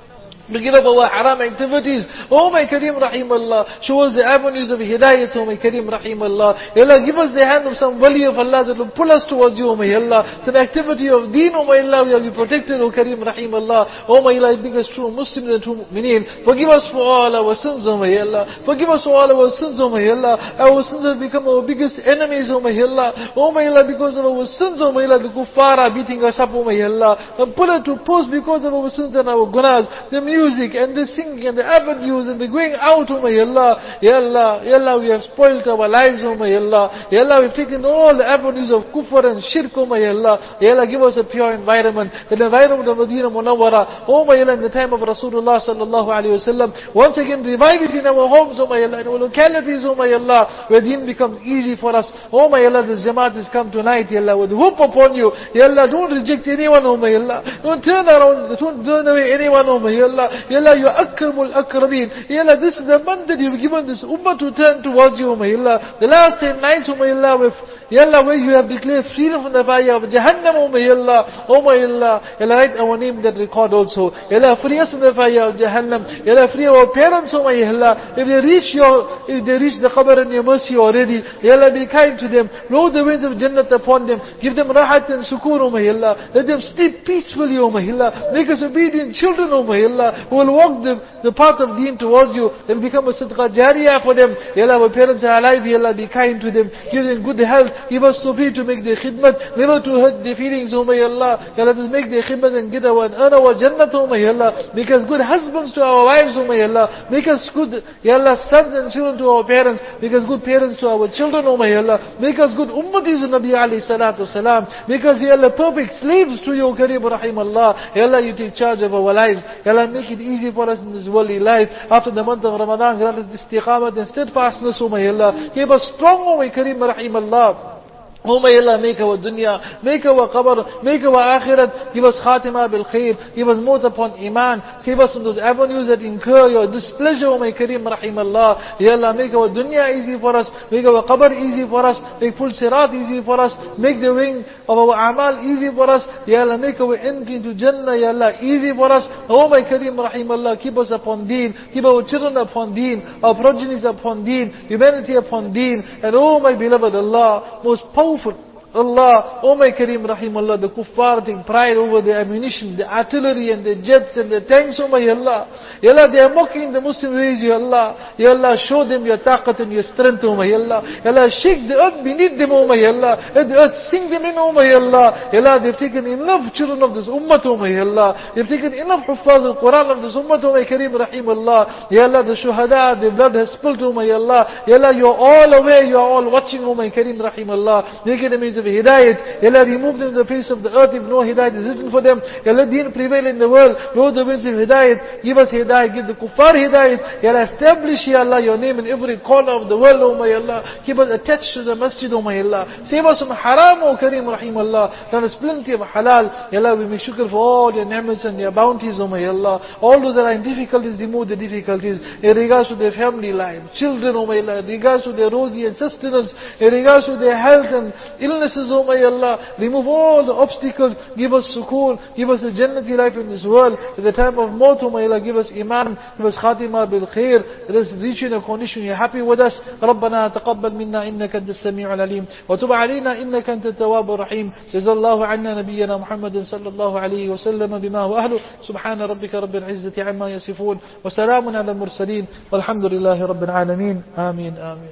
We give up our haram activities. Oh my Kareem Rahim Allah, show us the avenues of hidayat, oh my Kareem Rahim Allah. Ya Allah, give us the hand of some wali of Allah that will pull us towards you, oh my Allah. Some activity of deen, oh my Allah, we will be protected, oh Kareem Rahim Allah. Oh my Allah, make us true Muslims and true mu'mineen. Forgive us for all our sins, oh my Allah. Forgive us for all our sins, oh my Allah. Our sins have become our biggest enemies, oh my Allah. Oh my Allah, because of our sins, oh my Allah, the kuffar are beating us up, oh my Allah. And pull it to post because of our sins and our gunas. The music and the singing and the avenues and the going out, oh my Allah. Ya Allah, Ya Allah, we have spoiled our lives, oh my Allah. Ya Allah, we've taken all the avenues of kufr and shirk, oh my Allah. Ya Allah, give us a pure environment, the environment of Medina Munawwara, oh my Allah, in the time of Rasulullah sallallahu alayhi wa sallam. Once again, revive it in our homes, oh my Allah, in our localities, oh my Allah, where deen becomes easy for us. Oh my Allah, this Jamaat has come tonight, Ya Allah, with hope upon you. Ya Allah, don't reject anyone, oh my Allah. Don't turn around, don't turn away anyone, oh my Allah. Ya Allah, you akramul akrabeen. Ya Allah, this is the month that you've given this ummah to turn towards you, oh my Allah. The last ten nights, oh my Allah, with Ya Allah, where you have declared freedom from the fire of Jahannam, oh my Allah. Oh my Allah, Ya Allah, write our name in that record also. Ya Allah, free us from the fire of Jahannam. Ya Allah, free our parents, oh my Allah. If they reach your, if they reach the qabr and your mercy already, Ya Allah, be kind to them. Blow the winds of Jannat upon them. Give them rahat and sukoon, oh my Allah. Let them sleep peacefully, oh my Allah. Make us obedient children, oh my Allah, who will walk the, the path of deen towards you and become a sadaqah jariyah for them. Ya Allah, our parents are alive, Ya Allah, be kind to them. Give them good health. Give us tawfiq to make their khidmat, never to hurt their feelings, oh my Allah. Ya Allah, let us make their khidmat and get our, and earn our jannat, oh my Allah. Make us good husbands to our wives, oh my Allah. Make us good, Ya Allah, sons and children to our parents. Make us good parents to our children, oh my Allah. Make us good ummatis of Nabi alayhi salatu salam. Make us, Ya Allah, perfect slaves to you, Kareem Rahim Allah. Ya Allah, you take charge of our lives. Ya Allah, make it easy for us in this worldly life. After the month of Ramadan, grant us istiqamat and steadfastness, oh my Allah. Keep us strong, oh my Kareem Rahim Allah. Oh my Allah, make our dunya, make our qabr, make our akhirat, give us khatima bil khair, give us maut upon iman, save us from those avenues that incur your displeasure, oh my Kareem Rahim Allah. Ya Allah, make our dunya easy for us, make our qabr easy for us, make full sirat easy for us, make the wing of our amal easy for us. Ya Allah, make our entry into Jannah, Ya Allah, easy for us. Oh my Kareem Rahim Allah, keep us upon deen, keep our children upon deen, our progenies upon deen, humanity upon deen, and oh my beloved Allah, most powerful Allah, oh my Kareem Rahim Allah, the kuffar take pride over the ammunition, the artillery and the jets and the tanks, oh my Allah. Ya Allah, they are mocking the Muslim ways, Ya Allah. Ya Allah, show them your taqat and your strength, oh my Allah. Ya Allah, shake the earth beneath them, oh my Allah. Let the earth sink them in, oh my Allah. Ya Allah, they've taken enough children of this ummah, oh my Allah. They've taken enough huffaz al-Quran of this ummah, oh my Kareem Rahim Allah. Ya Allah, the shuhada, the blood has spilled, oh my Allah. Ya Allah, you are all aware, you are all watching, oh my Kareem Rahim Allah. Make it a means of hidayat. Ya Allah, remove them from the face of the earth if no hidayat is written for them. Ya Allah, deen prevail in the world. Blow the winds of hidayat. Give us hidayat. Give the kuffar hidayat. Ya Allah, establish, Ya Allah, your name in every corner of the world, oh my Allah. Keep us attached to the masjid, oh my Allah. Save us from haram, oh Kareem Rahim Allah. Grant us plenty of halal. Ya Allah, we make shukr for all your ni'mats and your bounties, oh my Allah. All those that are in difficulties, remove the difficulties. In regards to their family life, children, oh my Allah. In regards to their rosy and sustenance. In regards to their health and illnesses, oh my Allah. Remove all the obstacles. Give us sukoon. Give us a jannati life in this world. At the time of maut, oh my Allah, give us iman. Give us khatima bil khair. Let us reach in a condition you're happy with us. ربنا تقبل منا إنك أنت السميع العليم وتب علينا إنك أنت التواب الرحيم. جزا الله عنا نبينا محمد صلى الله عليه وسلم بما هو أهله. سبحان ربك رب العزة عما يصفون وسلام على المرسلين والحمد لله رب العالمين. آمين آمين.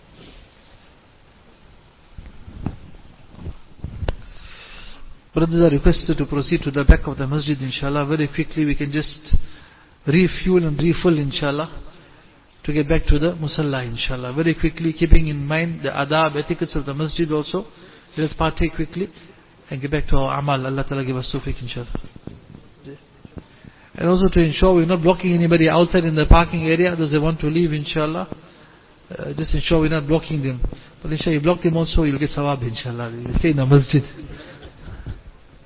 Brothers are requested to proceed to the back of the masjid, inshallah. Very quickly we can just refuel and refill, inshallah, to get back to the musalla, inshallah. Very quickly, keeping in mind the adab, etiquettes of the masjid also. Let us partake quickly and get back to our amal. Allah Ta'ala give us tawfiq, inshallah. And also to ensure we're not blocking anybody outside in the parking area. Those that want to leave, inshallah, uh, just ensure we're not blocking them. But inshallah, you block them also, you'll get sawab, inshallah. You stay in the masjid.